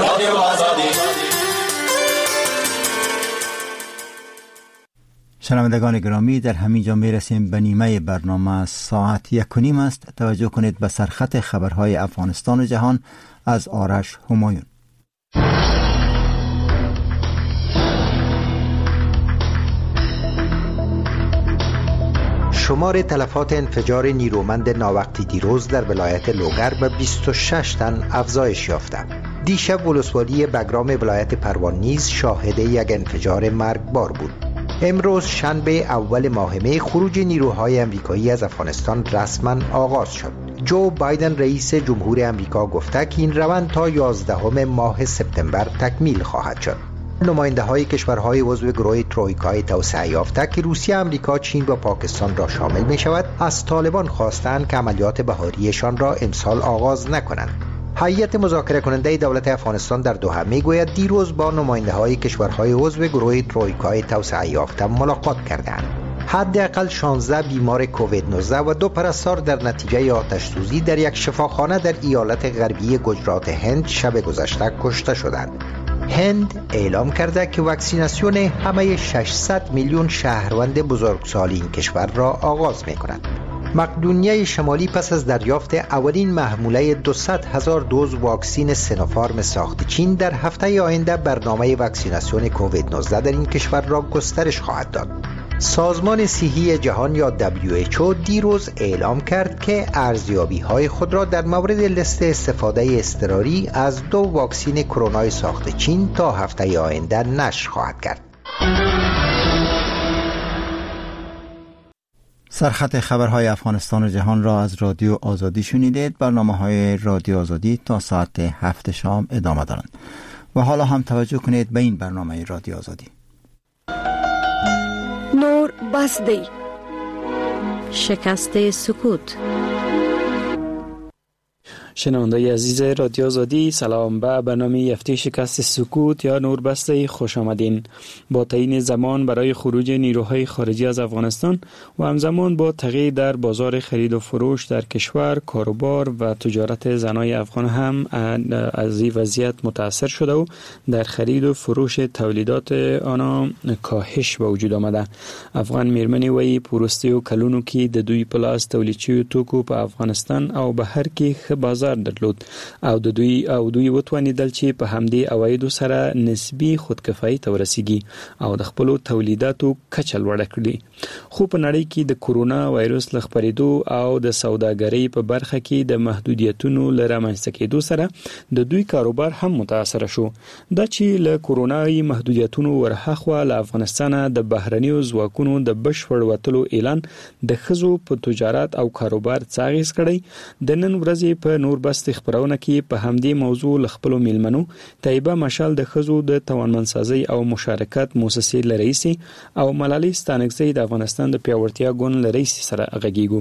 شنوندگان گرامی، در همین جا میرسیم به نیمه برنامه. ساعت 1:30 است. توجه کنید به سرخط خبرهای افغانستان و جهان از آرش همایون. شمار تلفات انفجار نیرومند ناوقتی دیروز در ولایت لوگر به 26 تن افزایش یافته. دیشب ولسوالی بگرام ولایت پروان نیز شاهد یک انفجار مرگبار بود. امروز شنبه اول ماه می خروج نیروهای امریکایی از افغانستان رسما آغاز شد. جو بایدن رئیس جمهور امریکا گفته که این روند تا 11 ماه سپتامبر تکمیل خواهد شد. نماینده های کشورهای عضو گروه ترویکای توسعه یافته که روسیه، امریکا، چین و پاکستان را شامل می شود، از طالبان خواستند که عملیات بهاریشان را امسال آغاز نکنند. هیئت مذاکره کننده دولت افغانستان در دوحه می گوید دیروز با نماینده های کشورهای عضو گروه ترویکای توسعه یافته ملاقات کردند. حداقل 16 بیمار کووید 19 و 2 پرستار در نتیجه آتش سوزی در یک شفاخانه در ایالت غربی گجرات هند شب گذشته کشته شدند. هند اعلام کرده که واکسیناسیون همه 600 میلیون شهروند بزرگسال این کشور را آغاز می کند. مقدونیه شمالی پس از دریافت اولین محموله 200,000 دوز واکسین سینوفارم ساخت چین در هفته آینده برنامه واکسیناسیون کووید 19 در این کشور را گسترش خواهد داد. سازمان صحی جهان یا WHO دیروز اعلام کرد که ارزیابی‌های خود را در مورد لیست استفاده اضطراری از 2 واکسین کرونا ساخت چین تا هفته آینده نشر خواهد کرد. سرخط خبرهای افغانستان و جهان را از رادیو آزادی شنیدید. برنامه‌های رادیو آزادی تا ساعت 7 شام ادامه دارند. و حالا هم توجه کنید به این برنامه رادیو آزادی. نور بس دی، شکست سکوت. شنونده عزیز رادیو آزادی، سلام. به برنامه هفته شکست سکوت یا نور بسته خوش آمدین. با تعیین زمان برای خروج نیروهای خارجی از افغانستان و همزمان با تغییر در بازار خرید و فروش در کشور، کاروبار و تجارت زنای افغان هم از این وضعیت متاثر شده و در خرید و فروش تولیدات آنها کاهش به وجود آمده. افغان میرمنې وایي په وروستیو کلونو کې د دوی په لاس تولید شویو توکو په افغانستان او بهر کې ښه بازار درلود او دوی وتوانیدل چې په همدې عوایدو سره نسبی خودکفایي ته ورسیږي او د خپلو تولیداتو کچه لوړه کړي. خو په نړۍ کې د کورونا وایرس له خپرېدو او د سوداګرۍ په برخه کې د محدودیتونو له رامنځته کېدو سره د دوی کاروبار هم متاثر شو. دا چې له کورونایي محدودیتونو ورهاخوا له افغانستانه د بهرنیو ځواکونو د بشپړ وتلو اعلان د ښځو په تجارت او کاروبار څه اغېز کړی. د نن ورځې په نور بست خبرونه کې په همدې موضوع ل خپل میلمنو طیبه مشال د ښځو د توانمنسازي او مشارکت مؤسسې لرئیسي او ملالي ستانکزي د افغانستان د پیاوړتیا ګوند لرئیسي سره غږیږو.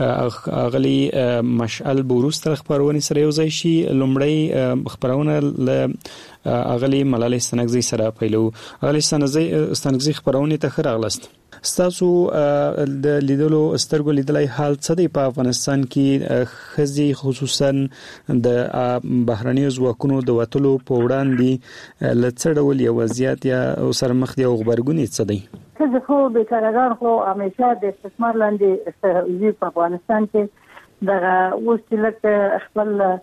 اغلی مشال بوروستر خبرونه سره یو ځای شي. لومړی خبرونه ل اغلی ملالي ستانکزي سره پیلو. اغلی ستانکزي خبرونه ته خراغلست. ستاسو د لیدلو سترګو لیدلای حال څه دی په افغانستان کې خزي خصوصا د بهرنیو ځواکونو د وټلو په وړاندې لڅ ډول یو وضعیت یا سره مخ دی او خبرګونی څه دی؟ خزي خو به کارګر خو همیشه د استثمار لاندې استهزاء په افغانستان کې دغه وسیله خپل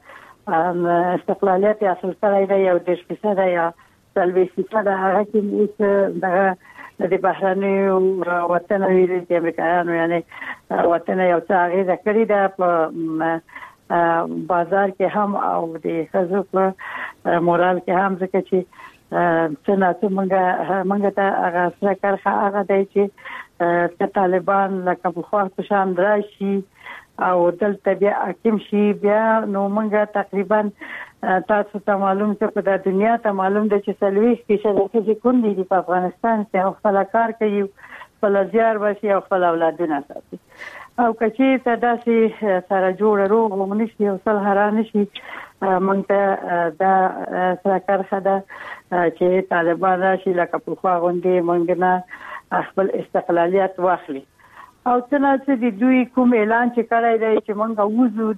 استقلالیت حاصل کړی دی او د 10% یا 30% هغه کې دغه د بهرنیو وطنوي د امریکایانو یعنی وطن یو څه هغه کړی ده په بازار کې هم او د خزو په مورال کې هم ځکه چې څنګه موږ ته هغه سرکرخه هغه دی چې طالبان لکه په خوا په شان راشي او دلته بیا حاکم شي بیا نو موږ تقریبا تاسو ته معلوم چې په د دنیا ته معلوم دی چې سلويش کې چې کوم دي په افغانستان کې خپل کار کوي خپل زیار بشي او خپل اولادونه ساتي او کچې ته داسې سره جوړ روغ ومنشي او سل هران شي موږ ته دا سرکرخه ده چې طالبان راشي لکه په خوا غونډې موږ نه خپل استقلالیت واخلي او څنګه چې دوی کوم اعلان چې کړی دی چې موږ وځو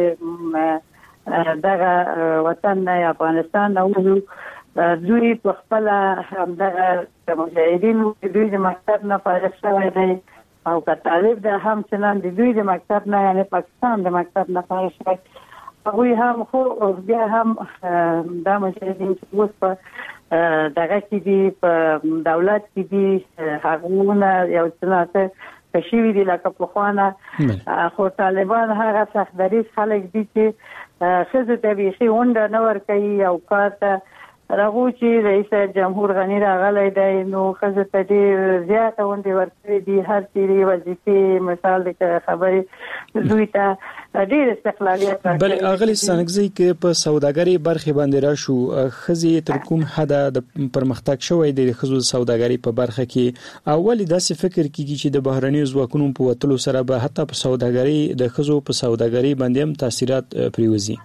د دغه وطن نه افغانستان نه وځو دوی په خپل همدغه مجاهدین دوی د مکتب نه فارغ شوی دی او که طالب ده هم چنان د دوی د مکتب نه یعنی پاکستان د مکتب نه فارغ شوی هغوی هم خو بیا هم دا مجاهدین چې اوس په دغه کې دي په دولت کې دي هغونه یو څه کشوی دي لکه په خوانه خو طالبان هغه سختدریز خلک دي چې خزه طبيعي ونده نه ور کوي او کارته راغو چې رئیس جمهور غنی راغلی دی نو خزه ته ډیر زیاته ونده ور کوي دي هر چیرې وظیفه مثال د خبرې دوی ته ډیر استقلالیت بل اغلی سنگزی کې په سوداګری برخه باندې راشو خزي تر کوم حد د پرمختګ شوی د خزو سوداګری په برخه کې اولی داسې فکر کیږي چې د بهرنی ځواکونو په وټلو سره به حتی په سوداګری د خزو په سوداګری باندې هم تاثیرات پریوزي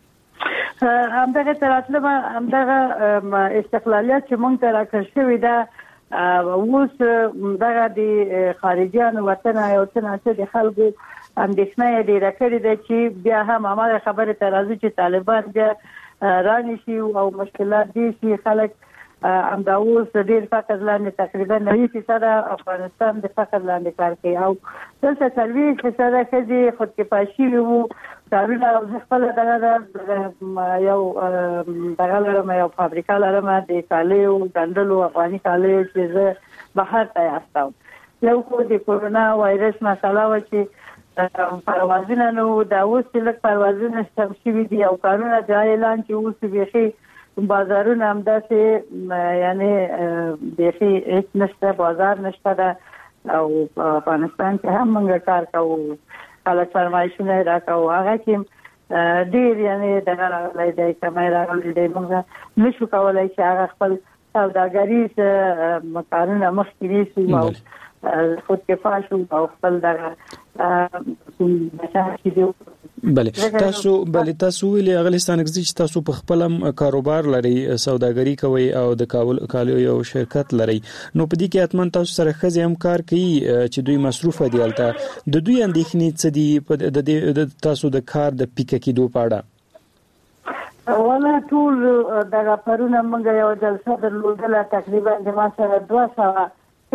همدغه تراتله همدغه استقلالیت چې مونږ ته راکړل شوی دا اوس دغه د خارجيانو وطن یو څه د خلکو اندېښنه ډیره کړې ده چې بیا هم هغه خبره ته راځي چې طالبان بیا راني شي او مشکلات دي چې خلک همدا اوس ډیر فقر لاندې تقریبا 90% افغانستان د فقر لاندې کار کوي او دلته سروي چې خدي خود کې پاشي وو کارونه خپل دغه یو دغه لرم یو فابریکه لرم د کالیو ګندلو افغاني کالیو چې زه بهر ته یاستم یو خو د کورونا وایرس مسله و چې پروازونه نو دا اوس چې پروازونه شوي دي او کارونه د اعلان چې اوس بيخي بازارونه هم داسې یعنی بيخي هیڅ نشته بازار نشته او افغانستان کې هم موږ کار کوو خلک فرمایشونه راکاو هغه کې ډیر یعنی دغه راغلی دی کمای راغلی دی موږ نشو کولای چې هغه خپل سوداګریز کارونه مخکې نیسو او خود کفا شو او خپل دغه بله تاسو ویلي اغلستان کې چې تاسو په خپل کاروبار لري سوداګری کوي او د کالیو یو شرکت لري نو په دې کې اتمن تاسو سره خزي هم کار کوي چې دوی مصروف دي الته د دوی اندېښنې څه دي د تاسو د کار د پیک کېدو پاړه ولا ټول دغه پرونه موږ یو جلسه درلودله تقریبا د ما سره 200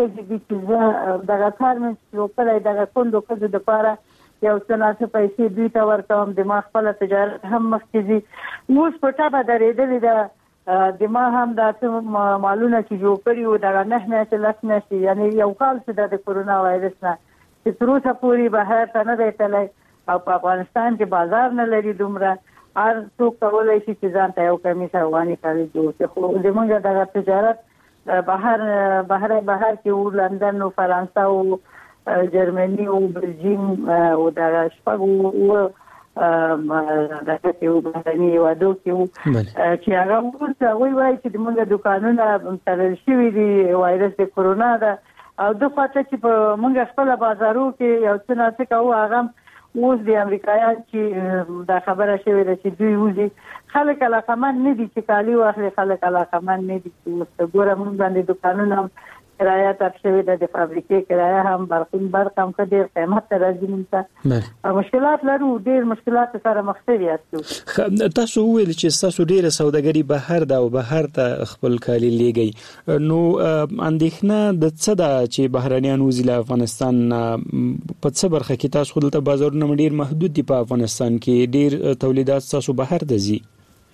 چې دغه کار مې وکړای دغه کوندو کده د پاره یو څنګه پیسې دوی ته ورکوم د ما خپل تجارت هم مخکې اوس په تابع درېدلې ده د ما هم د مالونه چې جوړ کړیو دغه نه چې یعنی یو کال چې د کورونا وایرس نه چې تر اوسه پورې بهر ته نه دی تللی او په افغانستان کې بازار نه لري دومره هر څوک کولای شي چې ځان ته یو کمیس افغاني کالي جوړ کړي خو د موږ دغه تجارت بهر کې و لندن او فرانسه او جرمني او بلجیم او د شپږو دغه یو بهرني ودو کې چې هغه ورته وایي چې موږ دکانونه تړل شوي دي وایرس د کورونا ده او د خاطر چې په موږ خپل بازارو کې یو څه نه کوو هغه اوس د امریکایان چې دا خبره شوې ده چې دوی وځي خلک علاقمند نه دي چې کالي واخلي خلک علاقمند نه دي چې ګوره موږ باندې دکانونه کرایه تر شوې ده د فابریکې کرایه هم برق هم ډېر قیمت ته راځي موږ مشکلات لرو ډېر مشکلات سره مخ یاستو تاسو ویل چې تاسو ډېر سوداګري بهر ده او بهر ته خپل کالي لیږي نو اندېښنه د څه ده چې بهرنیان وځي له افغانستان په څه برخه کې تاسو خپل بازارونه ډېر محدود دي په افغانستان کې ډېر تولیدات تاسو بهر ته ځي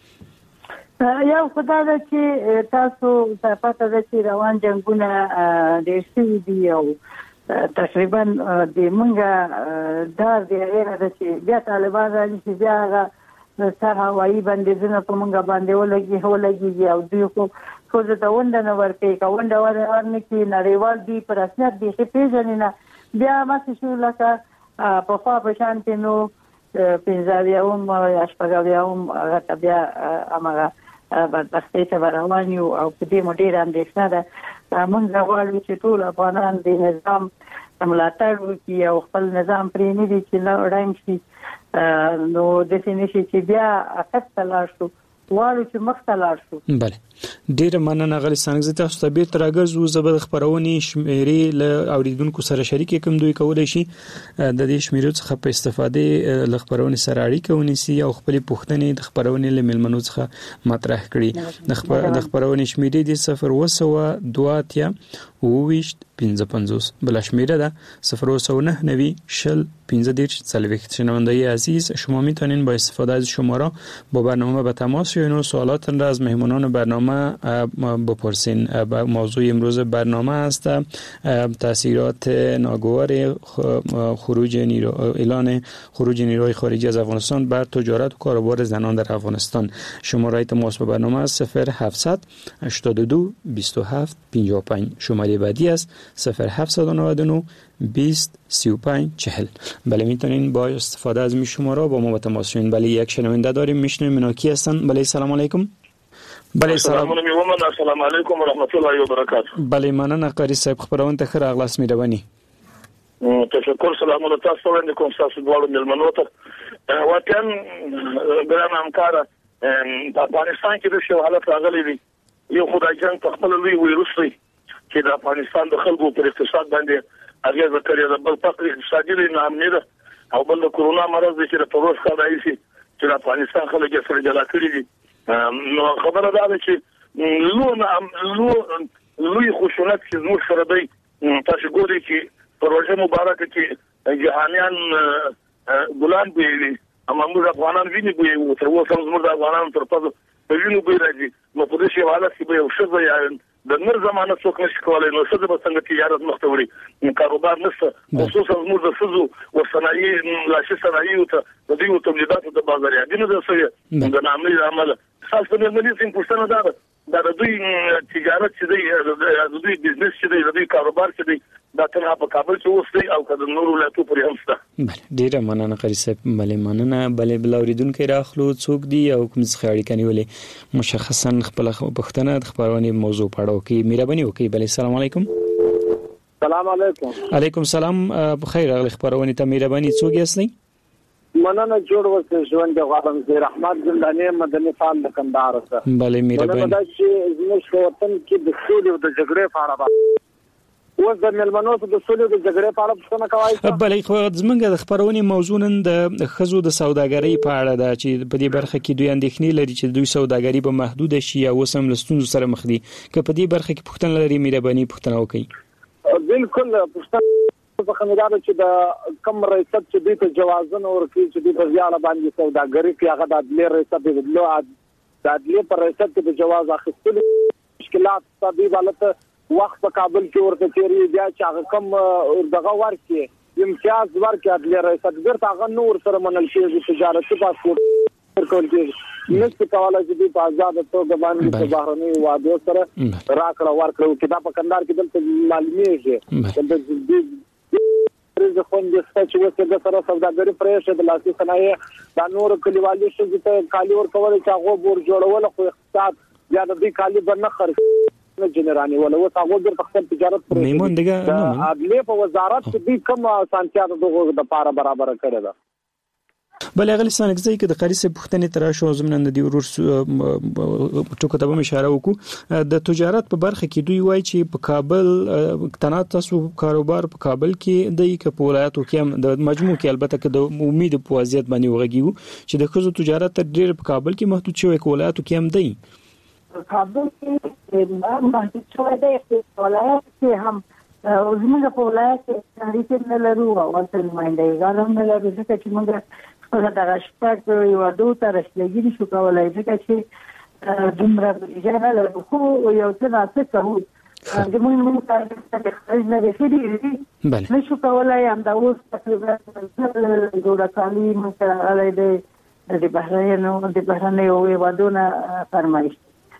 یو خدای دې چې تاسو پته ده چې روان جنگونه ډېر شوي دي او تقریبا د مونږه دار دی هغه چې بیا طالبان راځي چې بیا هغه سره هوایي بندیزونه په مونږه باندې ولګي او دوی خو خو د ونده نه ورکې کاونده ورنه کې نړیوال دی پر رسمیت دی چې پیژنینا بیا ماسه شو لکه په خوا په شان کې نو پنځاویاوم یا شپږاویاوم هغه بیا امغه بدبختي ته روان یو او په دې مډیر اندېښنه ده موږ غواړو چې ټول افغانان د نظام ملاتړ وکړي او خپل نظام پرې نه دي چې لاړ شي نو د سینې چې بیا اخته لاړ شو وارو چې مختلف شو. بله ډیر مننه غلیستان زه تاسو ته بیرته راګرځو زبر خبرونه شمیرې ل اوریدونکو سره شریک کوم دوی کولای شي د دې شمیرو څخه په استفاده ل خبرونه سره اړیکه ونیسي او خپل پوښتنې د خبرونه ل ملمنو څخه مطرح کړي د خبرونه شمیرې د 0 2 55 بل شمیره ده 0 شل 15 40 شنوندگی عزیز شما میتونین با استفاده از شماره با برنامه به تماس شوین و سوالاتتون را از مهمانان برنامه بپرسین. موضوع امروز برنامه است تاثیرات ناگوار اعلان خروج نیروهای خارجی از افغانستان بر تجارت و کاروبار زنان در افغانستان. شماره تماس با برنامه است 0700 82 27 55. شماره بعدی است 0799 20 35 40. بله میتونین با استفاده از این شماره با ما تماس شوین. بله یک شنونده داریم میشنویم مناکی هستن. بله سلام علیکم. بله سلام علیکم و رحمت الله و برکاته. بله مننه قاری صاحب خبرونه ته خیر اغلاس میروانی. تشکر سلامونه تاسو باندې کوم تاسو دواړو ملمنو ته واقعا ګران همکار په افغانستان کې د شو حالت راغلی دی یو خدای جان په خپل لوی ویروس دی چې د افغانستان د خلکو پر اقتصاد باندې اغیز کړی د بل فقر اقتصادي نامنی ده او بل د کورونا مرض چې د پروس کال راځي چې د افغانستان خلک یې سره جلا کړی دي نو خبره ده چې لوی خشونت چې نور سره دی تاسو ګورئ چې پروژه مبارکه چې جهانيان ګلان به امامو افغانان ویني به تر اوسه زموږ د افغانانو تر پزو ویني به راځي نو په دې شی حالت کې به یو څه یا د نور زمانه څوک نشي کولای نو څه به څنګه تجارت مختوري کاروبار نشته خصوصا زموږ د سزو او صنایع لاشي صنایع ته د دې تولیداتو د بازار یې نه ده د نامي عمل خاص په ملي سیم پښتنه ده د دوی تجارت چې دی د دوی بزنس چې دی د دوی کاروبار چې دی دا څنګه په کابل کې اوسې او کله نور ولایتو پورې هم شته. بله ډیره مننه قاری صاحب. بله مننه. بله بلوریدونکو راخلو څوک دی او کوم څه اړیکه نیولې مشخصا خپل پښتنه د خبرونه موضوع پاړو کې مهرباني وکړئ. بله السلام علیکم. سلام علیکم. علیکم سلام بخیر اغلی خبرونه ته مهرباني څوک یاستئ؟ مننه جوړ وسه ژوند غواړم زه رحمت زنداني مدني فعال د کندهار سره. بله مهرباني. دا چې زموږ وطن کې د سولې او د جګړې په اړه اوس د ملمنو د سولې او د جګړې په اړه څه کوي؟ بله خو زمونږ د خبرونې موضوع نن د خزو د سوداګرۍ په اړه ده چې په دې برخه کې دوی اندېښنې لري چې دوی سوداګري به محدود شي او وسم لستونزو سره مخ دي که په دې برخه کې پوښتنه لري مهرباني پوښتنه وکړئ. بالکل پوښتنه په خندار چې د کم ریاست چې دوی ته جوازونه ورکړي چې دوی په ځاله باندې سوداګري کې هغه د عدلیه ریاست د عدلیه پر ریاست کې د جواز اخیستلو مشکلات طبي حالت وخت په کابل کې ورته چیرې بیا چې هغه کم دغه ورکړي امتیاز ورکړي عدلیه ریاست ورته هغه نور سره منل شي تجارتي پاسپورت ورکول کېږي نشي کولای چې دوی په آزاد توګه باندې په بهرني وادو سره راکړه ورکړه چې دا په کندهار کې دلته معلومیږي د خوندې چې وسه د سره سوداګري پرېشه د لاسي صنایع د نور کلیوالي شې ته کالی ورکول چې هغه بور جوړول خو اقتصاد یا د دې کالی بنه خرڅ نه جنرالي ولا و هغه د خپل تجارت پرې میمون دغه عدلیه په وزارت کې دې کوم سانتیا دغه د لپاره برابر کړی ده. بل غلیستان کې چې د قاری صاحب پښتنې تراشو زمنن د ورور ټکو ته به اشاره وکړو د تجارت په برخه کې دوی وایي چې په کابل تنات تاسو کاروبار په کابل کې د یک په ولایتو کې د مجموع کې البته کې د امید په وضعیت باندې وغږیو چې د خزو تجارت ډېر په کابل کې محدود شوی ولایتو کې هم دی کابل کې محدود شوی دی په ولایت کې هم زموږ په ولایت کې اړیکې نه لرو او ورته نمائندګي ګارم نه لرو چې موږ دا شپږ یو دوه تر شلګي نشو کولای ځکه چې دومره بجانه له خو یو څه ناسه کوو د موږ ته خرج نه رسیدي نشو کولای هم دا اوس تقریبا جوړه کالی مثلا علی د بهرنیو ودونه فرمایش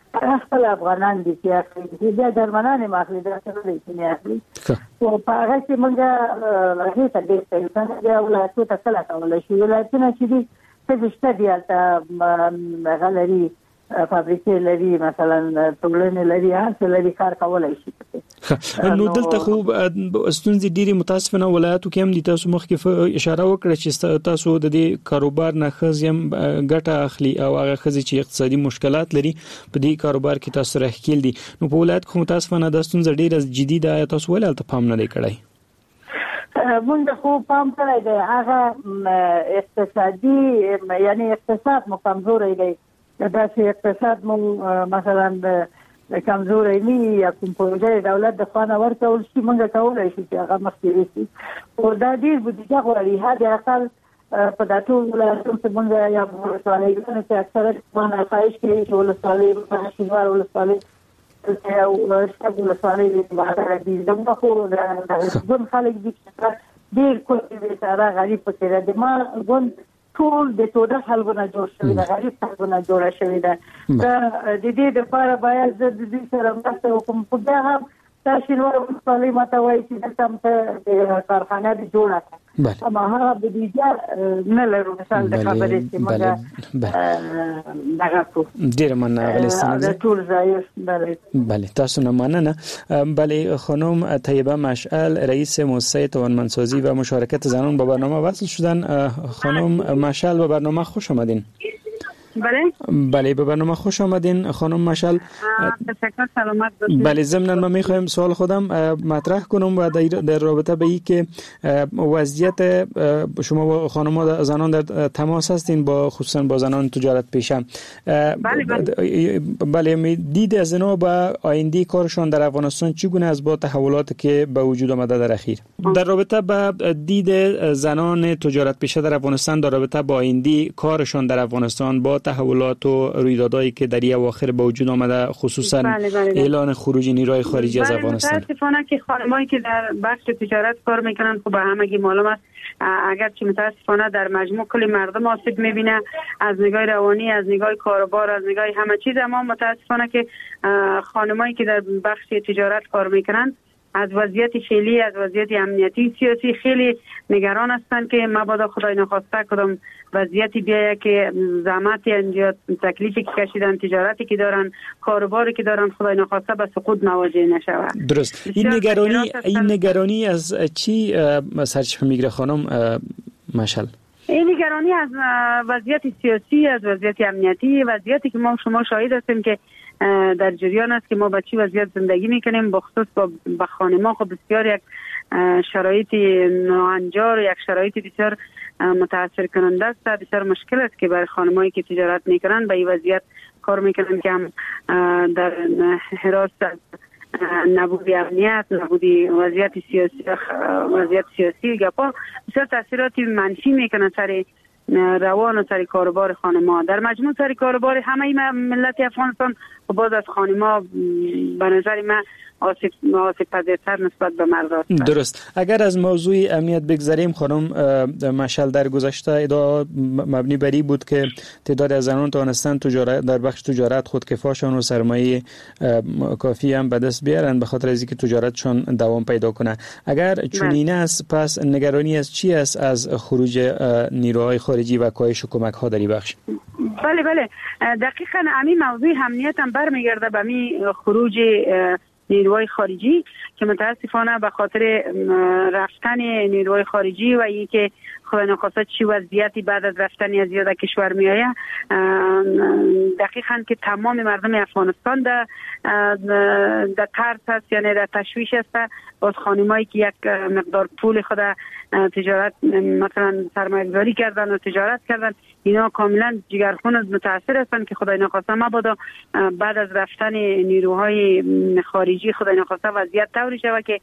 خپل افغانان دي چې اخلي بیا درمنان ماخلي دا څه دي چې نه اخلي او په هغه چې موږ هغه ته دې څنګه بیا ولایتو ته کله کولای شو ولایتونه چې دي څه شته دي البته غلري فابریکې لري مثلا ټولنې لري هڅه لري کار کولای شي. نو دلته خو ستونزې ډېری متاسفانه ولایتو کې هم دي. تاسو مخکې اشاره وکړه چې تاسو د دې کاروبار نه خزم ګټه اخلي او هغه خزي چې اقتصادي مشکلات لري په دې کاروبار کې تاسو راخیل دي. نو په ولایت کې متاسفانه د ستونزې ډېره جدي ده. تاسو ولې البته پام نه کړی؟ موږ خو پام کړی دی هغه اقتصادي یعنی اقتصاد مو کمزوری دی. دا چې اقتصاد مو مثلا د کمزوري نه یا کوم پروژه دولت د خانه ورکول شي موږ کولای شو چې هغه مخکې وي او دا ډیر بودیجه غواړي. هدا اقل په داتو ولایتونو کې موږ یا ولایتونو کې اکثره باندې خواهش کوي چې ولایتونه په شمال ولایتونه او شتګ ولایتونه د بهر دي دغه خو د ځون خلک دي ډیر کوټي سره غریب پکې د ما ګون ټول د توده خلکونه جوړ شوی د غریب خلکونه جوړ شوی ده. د دې لپاره باید د دې سره مرسته وکړو. په دا هم تاسو نور ولې ماته وایي چې تاسو کارخانه دې جوړه کړه اما هغه بودیجه نه لرو. مثال د خبرې چې موږ دغه کو ډیر مننه غلیستانه د ټول ځای بله تاسو نه مننه. بله خانم طیبه مشعل رئیس مؤسسه توانمندسازی و مشارکت زنان با برنامه وصل شدن. خانم مشعل به برنامه خوش آمدین. بله به برنامه خوش آمدین خانم مشعل. تشکر سلامت باشید. بله ضمن ما میخوایم سوال خودم مطرح کنم و در رابطه به این که وضعیت شما و خانم زنان در تماس هستین با خصوصا با زنان تجارت پیشه. بله دید از اینا با آینده کارشان در افغانستان چگونه است با تحولاتی که به وجود آمده در اخیر؟ در رابطه با دید زنان تجارت پیشه در افغانستان در رابطه با آینده کارشان در افغانستان با تحولات و رویدادهایی که در اواخر به وجود آمده خصوصا اعلان خروج نیروهای خارجی از افغانستان. متاسفانه که خانمایی که در بخش تجارت کار میکنن خب به همگی معلوم است اگرچه متاسفانه در مجموع کل مردم آسیب میبینه از نگاه روانی از نگاه کاروبار از نگاه همه چیز. اما متاسفانه که خانمایی که در بخش تجارت کار میکنن از وضعیت فعلی از وضعیت امنیتی سیاسی خیلی نگران هستند که مبادا خدای نخواسته کدام وضعیتی بیایه که زحمتی یا تکلیفی که کشیدن تجارتی که دارن کاروباری که دارن خدای نخواسته به سقوط مواجه نشود. درست. این نگرانی از چی سرچشمه میگیره خانم مشعل؟ این نگرانی از وضعیت سیاسی از وضعیت امنیتی وضعیتی که ما شما شاهد هستیم که در جریان است که ما با چی وضعیت زندگی میکنیم بخصوص با خانم‌ها خب بسیار یک شرایط ناهنجار یک شرایط بسیار متاثر کننده است. بسیار مشکل است که برای خانمایی که تجارت میکنن به این وضعیت کار میکنن که هم در حراس نبود امنیت نبود وضعیت سیاسی گپا بسیار تاثیرات منفی میکنه سر روان و سر کاروبار خانم‌ها. در مجموع سر کاروبار همه ملت افغانستان و باز از خانم‌ها به نظر من آسیب پذیرتر نسبت به مرد است. درست. اگر از موضوع امنیت بگذریم خانم مشعل در گذشته ادعا مبنی بر این بود که تعداد از زنان توانستند در بخش تجارت خودکفاشان و سرمایه کافی هم به دست بیارن به خاطر از اینکه تجارتشان دوام پیدا کنه. اگر چنین است پس نگرانی از چی است از خروج نیروهای خارجی و کاهش کمک‌ها در این بخش؟ بله دقیقاً همین موضوع امنیت هم برمیگرده به می خروج نیروهای خارجی که متاسفانه به خاطر رفتن نیروهای خارجی و اینکه خدا نخواسته چی وضعیتی بعد از رفتن از یاد کشور میآید دقیقاً که تمام مردم افغانستان در ترس است یعنی در تشویش است. باز خانمایی که یک مقدار پول خود تجارت مثلا سرمایه‌گذاری کردن و تجارت کردن اینا کاملا جگرخون متاثر هستند که خدای نخواسته مبادا بعد از رفتن نیروهای خارجی خدای نخواسته وضعیت طوری شود که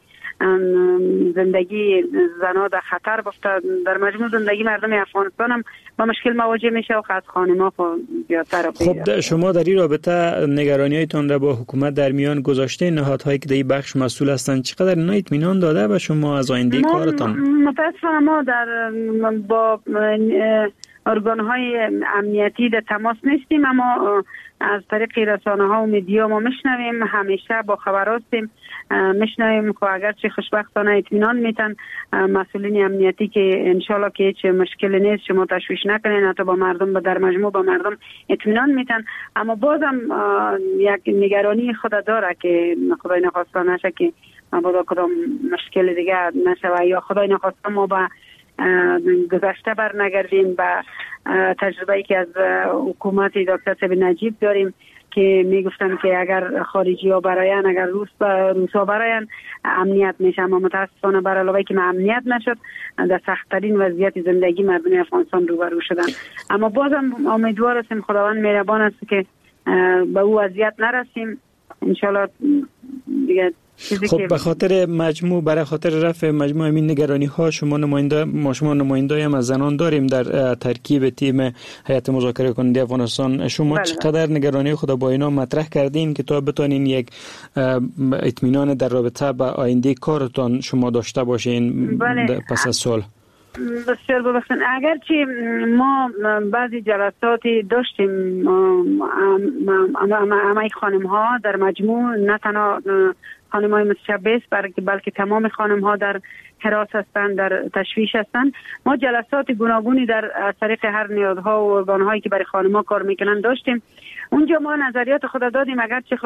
زندگی زنها در خطر بیفته. در مجموع زندگی مردم افغانستان هم با مشکل مواجه میشه و خاص خانم‌ها زیادتر. خب شما در این رابطه نگرانی‌هایتان را با حکومت در میان گذاشته نهادهایی که در این بخش مسئول هستند چقدر اینا اطمینان داده و شما از آینده کارتان؟ متاسفانه ما با ارگان‌های امنیتی در تماس نیستیم، اما از طریق رسانه‌ها و میدیا ما میشنویم، همیشه با خبر هستیم، میشنویم که اگرچه خوشبختانه اطمینان میتن مسئولین امنیتی که انشالله که هیچ مشکلی نیست، شما تشویش نکنین، حتی با مردم در مجموع با مردم اطمینان میتن، اما بازم یک نگرانی خود داره که خدای نخواسته نشه که مبادا کدام مشکل دیگه نشه یا خدای نخواسته ما به گذشته بر نگردیم. به تجربه‌ای که از حکومت دکتر صاحب نجیب داریم که میگفتن که اگر خارجی ها براین، اگر روسا براین امنیت میشه، اما متاسفانه بر علاوه که امنیت نشد در سخت‌ترین وضعیت زندگی مردم افغانستان روبرو شدن. اما بازم امیدوار هستیم خداوند مهربان است که به او وضعیت نرسیم انشالله دیگه. خب به خاطر مجموع، برای خاطر رفع مجموع این نگرانی ها شما نماینده هم از زنان داریم در ترکیب تیم هیئت مذاکره کننده افغانستان. شما چقدر نگرانی خود با اینا مطرح کردین که تا بتونین یک اطمینان در رابطه با آینده کارتان شما داشته باشین پس از سال؟ بسیار ببخشید، اگرچه ما بعضی جلساتی داشتیم همه خانم ها در مجموع، نه تنها خانم های متشبث بلکه تمام خانم ها در حراس هستند، در تشویش هستند. ما جلسات گوناگونی در طریق هر نهادها و ارگان هایی که برای خانم ها کار میکنن داشتیم. اونجا ما نظریات خود دادیم، اگرچه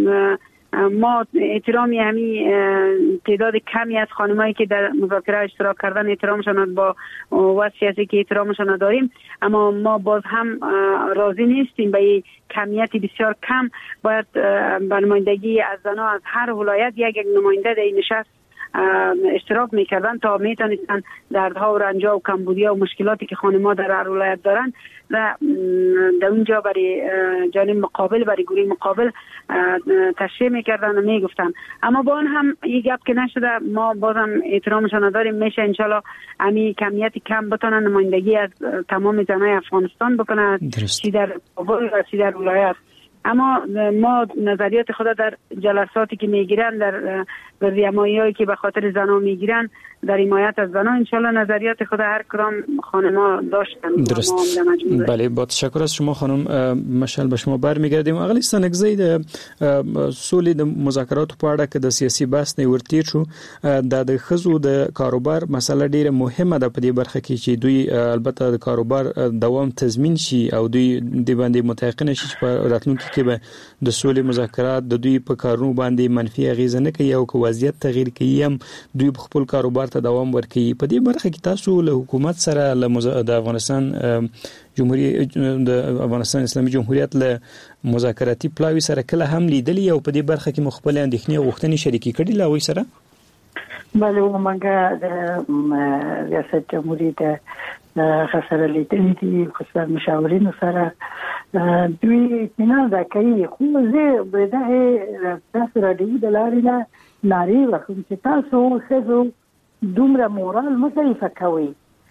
ما احترامی همین تعداد کمی از خانمایی که در مذاکره اشتراک کردن احترامشان با وضع سیاسی که احترامشان داریم، اما ما باز هم راضی نیستیم به این کمیت بسیار کم. باید به نمایندگی از زنها از هر ولایت یک نماینده در این نشست اشتراک میکردن تا میتونستن دردها و رنجها و کمبودی و مشکلاتی که خانم‌ها در هر ولایت دارن و در اونجا برای جانب مقابل، برای گروه مقابل تشریح میکردن و میگفتن. اما با آن هم یک گپ که نشده، ما بازم احترامشان داریم، میشه انشالله امی کمیت کم بتونن نمایندگی از تمام زنای افغانستان بکنن، چی در کابل و چی در ولایت. اما ما نظریات خود در جلساتی که میگیرن، در برنامه‌هایی که به خاطر زنان میگیرن در حمایت از زنان، انشالله نظریات خود هر کدام خانم‌ها داشتن. درست. بله، با تشکر از شما خانم مشعل. به شما برمیگردیم. اغلی ستنګزی د سولې د مذاکراتو په اړه کې د سیاسي بحث نه ورتیر شو، د ښځو د کاروبار مسله ډیره مهمه ده په دې برخه کې چې دوی البته د کاروبار دوام تضمین شي او دوی د باندې متيقن شي چې په راتلونکي کې به د سولې مذاکرات د دوی په کارونو باندې منفي اغیزه نه کوي او که وضعیت تغییر کوي هم دوی خپل کاروبار ته دوام ورکوي. په دې برخه کې تاسو له حکومت سره د افغانستان جمهوریت د افغانستان اسلامي جمهوریت له مذاکراتي پلاوی سره کله هم لیدلی او په دې برخه کې مخبل اندېښنې او غوښتنې شریکي کړي لا وای سره؟ بله، ومنګه د ریاست جمهوریت خسر لیدلی دي، خصوصا مشاورین سره دوی اطمینان راکوي. خو زه به تاسو راډیو د لارې نه نارې وکړم چې تاسو ښځو دومره مورال مه ضعیفه کوئ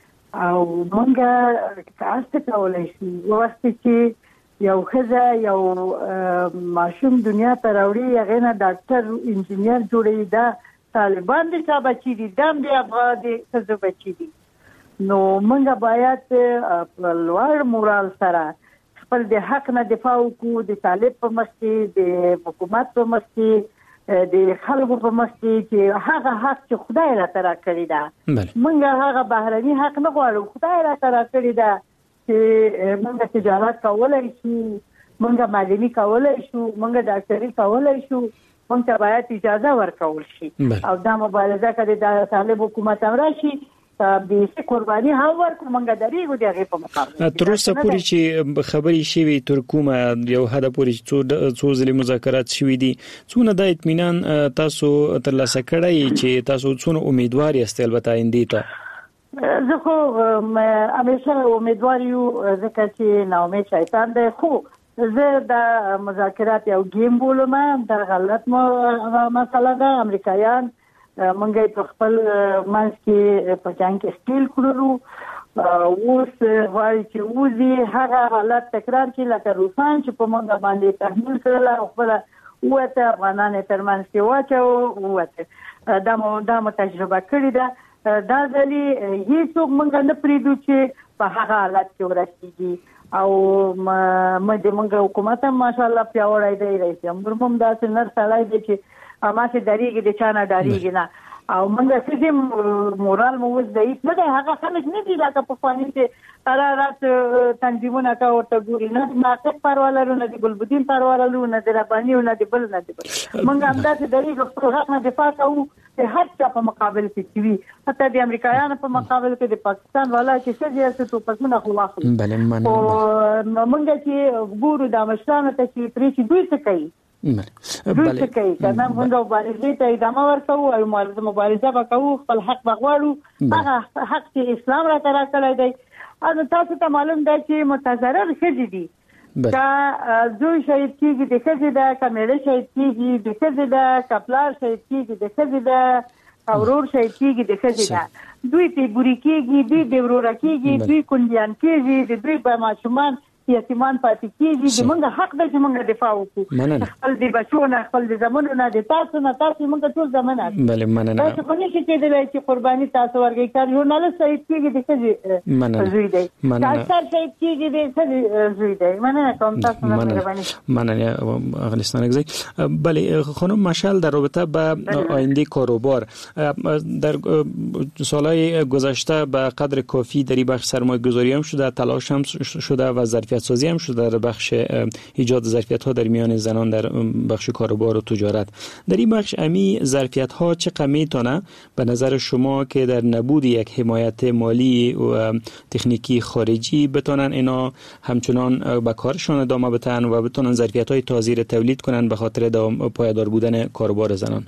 او مونږه تاسو کولی شو واسطه چې یو ښځه یو ماشوم دنیا ته راوړي، هغې نه ډاکټر انجینیر جوړوي، دا طالبان دي چا بچي دي، دا هم د افغان د ښځو بچي دي. نو مونږ باید په لوړ مورال سره خپل د حق نه دفاع وکړو، د طالب په مخ کې، د حکومت په مخ کې، د خلکو په مخ کې چې هغه حق چې خدای راته راکړی ده، مونږ هغه بهرني حق نه غواړو، خدای راته راکړی ده چې مونږ تجارت کولی شو، مونږ معلمي کولی شو، مونږ ډاکټري کولی شو، مونږ ته باید اجازه ورکول شي. او دا مبارزه که د طالب حکومت هم راشي به قرباني هم ورکو، مونږ درېږو د هغې په مقابل. تر اوسه پورې چې خبرې شوي تر کومه یو حده پورې څو ځلې مذاکرات شوي دي، څونه دا اطمینان تاسو ترلاسه کړی چې تاسو څونه امیدوار یاست البته آیندې ته؟ زه خو همیشه امیدوار یو، ځکه چې ناامید شیطان دی. خو زه د مذاکرات یو گیم بولم، دا غلط مسله ده. امریکایان مونږ په خپل منځ کې په جنګ کې سټیل کړلو، اوس غواړي چې وځي هغه حالت تکرار کړي لکه روسان چې په مونږ باندې تحمیل کړل او خپله ووته، افغانان یې تر منځ کې واچوه، ووته. دا مو تجربه کړې ده. دا ځلې هیڅوک موږ نه پریږدو چې په هغه حالت کې ورسیږي او موږ حکومت هم ماشاءالله پیاوړی دی رئیس جمهور هم داسې نر سړی دی چې هماسې ډارېږي د چا نه ډارېږي نه او موږ څه مورال مو اوس ضعیف نه دی هغه خلک نه دي لکه پخواني چې هره ورځ تنظیمونه کا ورته ګوري نه د ناقص پروا لرو نه د ګلبدین پروا لرو نه د رباني نه د بل موږ همداسې درېږو خپل حق نه دفاع کوو چې هر چا په مقابل کې وي حتی د امریکایانو په مقابل کې د پاکستان والا چې څه جهته توپکونه خو واخلي او موږ چې ګورو د مشرانو ته چې پرې چې دوی څه کوي دوی څه کوي کنه موږ مبارزې ته ادامه ورکوو او مبارزه وکړو خپل حق بغواړو هغه حق چې اسلام را ترا کړی دی او تاسو ته معلوم دی چې متضرر ښځې دي کا زوی شهید کیږي د ښځې د کمیړه شهید کیږي د ښځې د کپلار شهید کیږي د ښځې د اورور شهید کیږي د ښځې د دوی ته ګوري کیږي دوی د ورور کیږي دوی کونډیان کیږي د دوی په ماشومان یتیمان پاتې کیږي د موږ حق دی چې موږ دفاع وکړو خپل د بچو نه خپل د زمونو نه د تاسو موږ ټول زمونه بله مننه تاسو خو نشئ کېدلی چې قرباني تاسو ورکړئ کار ژورنالست شهید کیږي د ښځې زوی دی ډاکټر شهید کیږي د ښځې زوی دی مننه کوم تاسو نه مهرباني مننه افغانستان گذشت. بله خانم مشعل در رابطه با آینده کاروبار در سالهای گذشته به قدر کافی در این بخش سرمایه گذاری هم شده تلاش هم شده و ظرفیت سازی هم شده در بخش ایجاد ظرفیت ها در میان زنان در بخش کاروبار و تجارت. در این بخش امی ظرفیت ها چقدر میتونه به نظر شما که در نبود یک حمایت مالی و تکنیکی خارجی بتونن اینا همچنان به کارشان ادامه بدن و بتونن ظرفیت های تازه را تولید کنن به خاطر پایدار بودن کاروبار زنان؟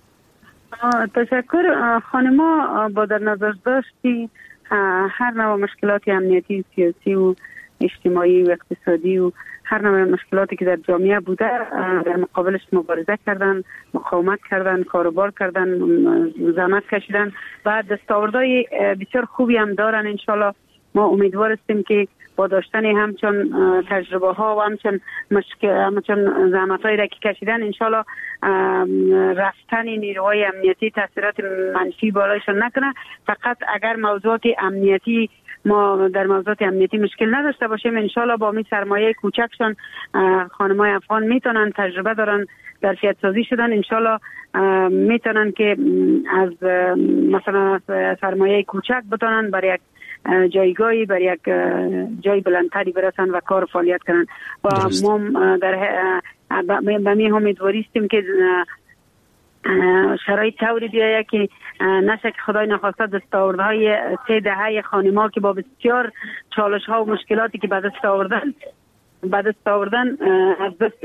تشکر خانما. با در نظر داشتی هر نوع مشکلات امنیتی سیاسی و اجتماعی و اقتصادی و هر نوع مشکلاتی که در جامعه بوده در مقابلش مبارزه کردن، مقاومت کردن، کاروبار کردن، زحمت کشیدن و دستاوردهای بسیار خوبی هم دارن. انشالله ما امیدوار هستیم که با داشتن همچون تجربه ها و همچون زحمت هایی را که کشیدن انشالله رفتن نیروهای امنیتی تاثیرات منفی بالایشان نکنه. فقط اگر موضوعات امنیتی ما در موضوعات امنیتی مشکل نداشته باشیم انشالله با می سرمایه کوچکشان خانمای افغان میتونن تجربه دارن ظرفیت سازی شدن انشالله میتونن که از مثلا سرمایه کوچک بتونن برای یک جایگاهی برای یک جای بلندتری برسن و کار فعالیت کنن و ما در به می امیدواری هستیم که شرایط طوری بیایه که نشه که خدای نخواسته دستاوردهای 3 دهه خانم‌ها که با بسیار چالش‌ها و مشکلاتی که به دست آوردن از دست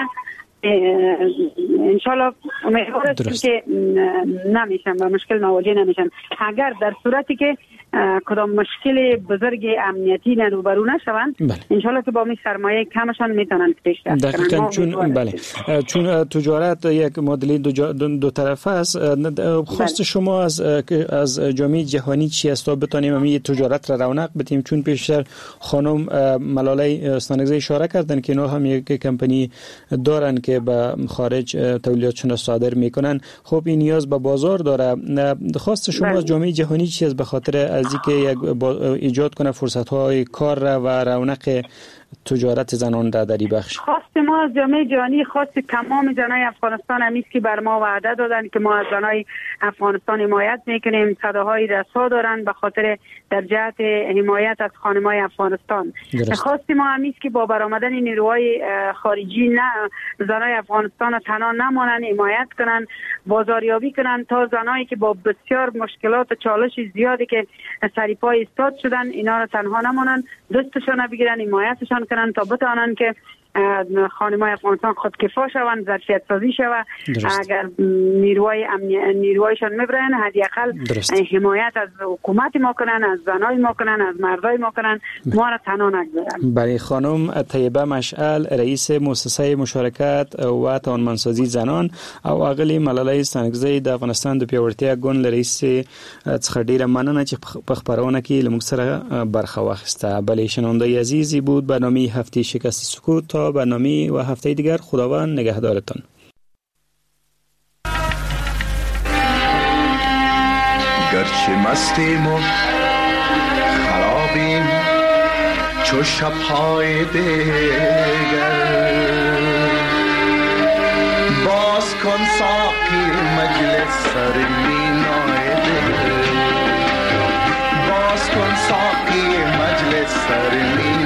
انشالله امیدوار هستیم که نمیشن و مشکل مواجه نمیشن. اگر در صورتی که کدام مشکل بزرگ امنیتی روبرو نشوند انشالله که با می سرمایه کمشان میتونن پیشرفت کنن. چون تجارت یک معادله دو طرفه است. خواست شما از جامعه جهانی چی است تا بتونیم این تجارت را رونق بدیم؟ چون پیشتر خانم ملاله استانگزی اشاره کردن که اینا هم یک کمپانی دارن که به خارج تولیداتشون صادر میکنن. خب این نیاز به بازار داره. خواست شما از جامعه جهانی چی است به خاطر از اینکه ایجاد کنه فرصت‌های کار و رونق تجارت زنان در این بخش؟ خواست ما از جامعه جهانی، خواست تمام زنای افغانستان همیست که بر ما وعده دادن که ما از زنای افغانستان حمایت میکنیم. صداهای رسا دارن به خاطر در جهت حمایت از خانمای افغانستان. خواست ما همیست که با برآمدن نیروهای خارجی نه زنای افغانستان تنها نمانن، حمایت کنن، بازاریابی کنن تا زنایی که با بسیار مشکلات و چالش زیادی که سریپای ایستاد شدن اینا را تنها نمانن، دستشان بگیرن، حمایتشان کنن تا بتوانند که خانمای افغانستان خودکفا شوند، ظرفیت سازی شود. اگر نیروهایشان میبرن حداقل حمایت از حکومت ما کنن، از زنای ما کنن، از مردای ما کنن، ما را تنها نگذارن. برای خانم طیبه مشعل رئیس مؤسسه مشارکت و توانمندسازی زنان او اغلی ملاله استانگزی د افغانستان د پیاوړتیا ګوند رئیس څخه ډیره مننه چې په خبرونه کې لمږ سره برخه واخیسته. بلې شنونده عزیزی بود برنامه هفته شکست سکوت. تا برنامه و هفته دیگر خداوند نگهدارتان. گرچه مستیم و خرابیم چو شب‌های دیگر. باز کن ساقی مجلس سر مینای دل، باز کن ساقی مجلس سر مینای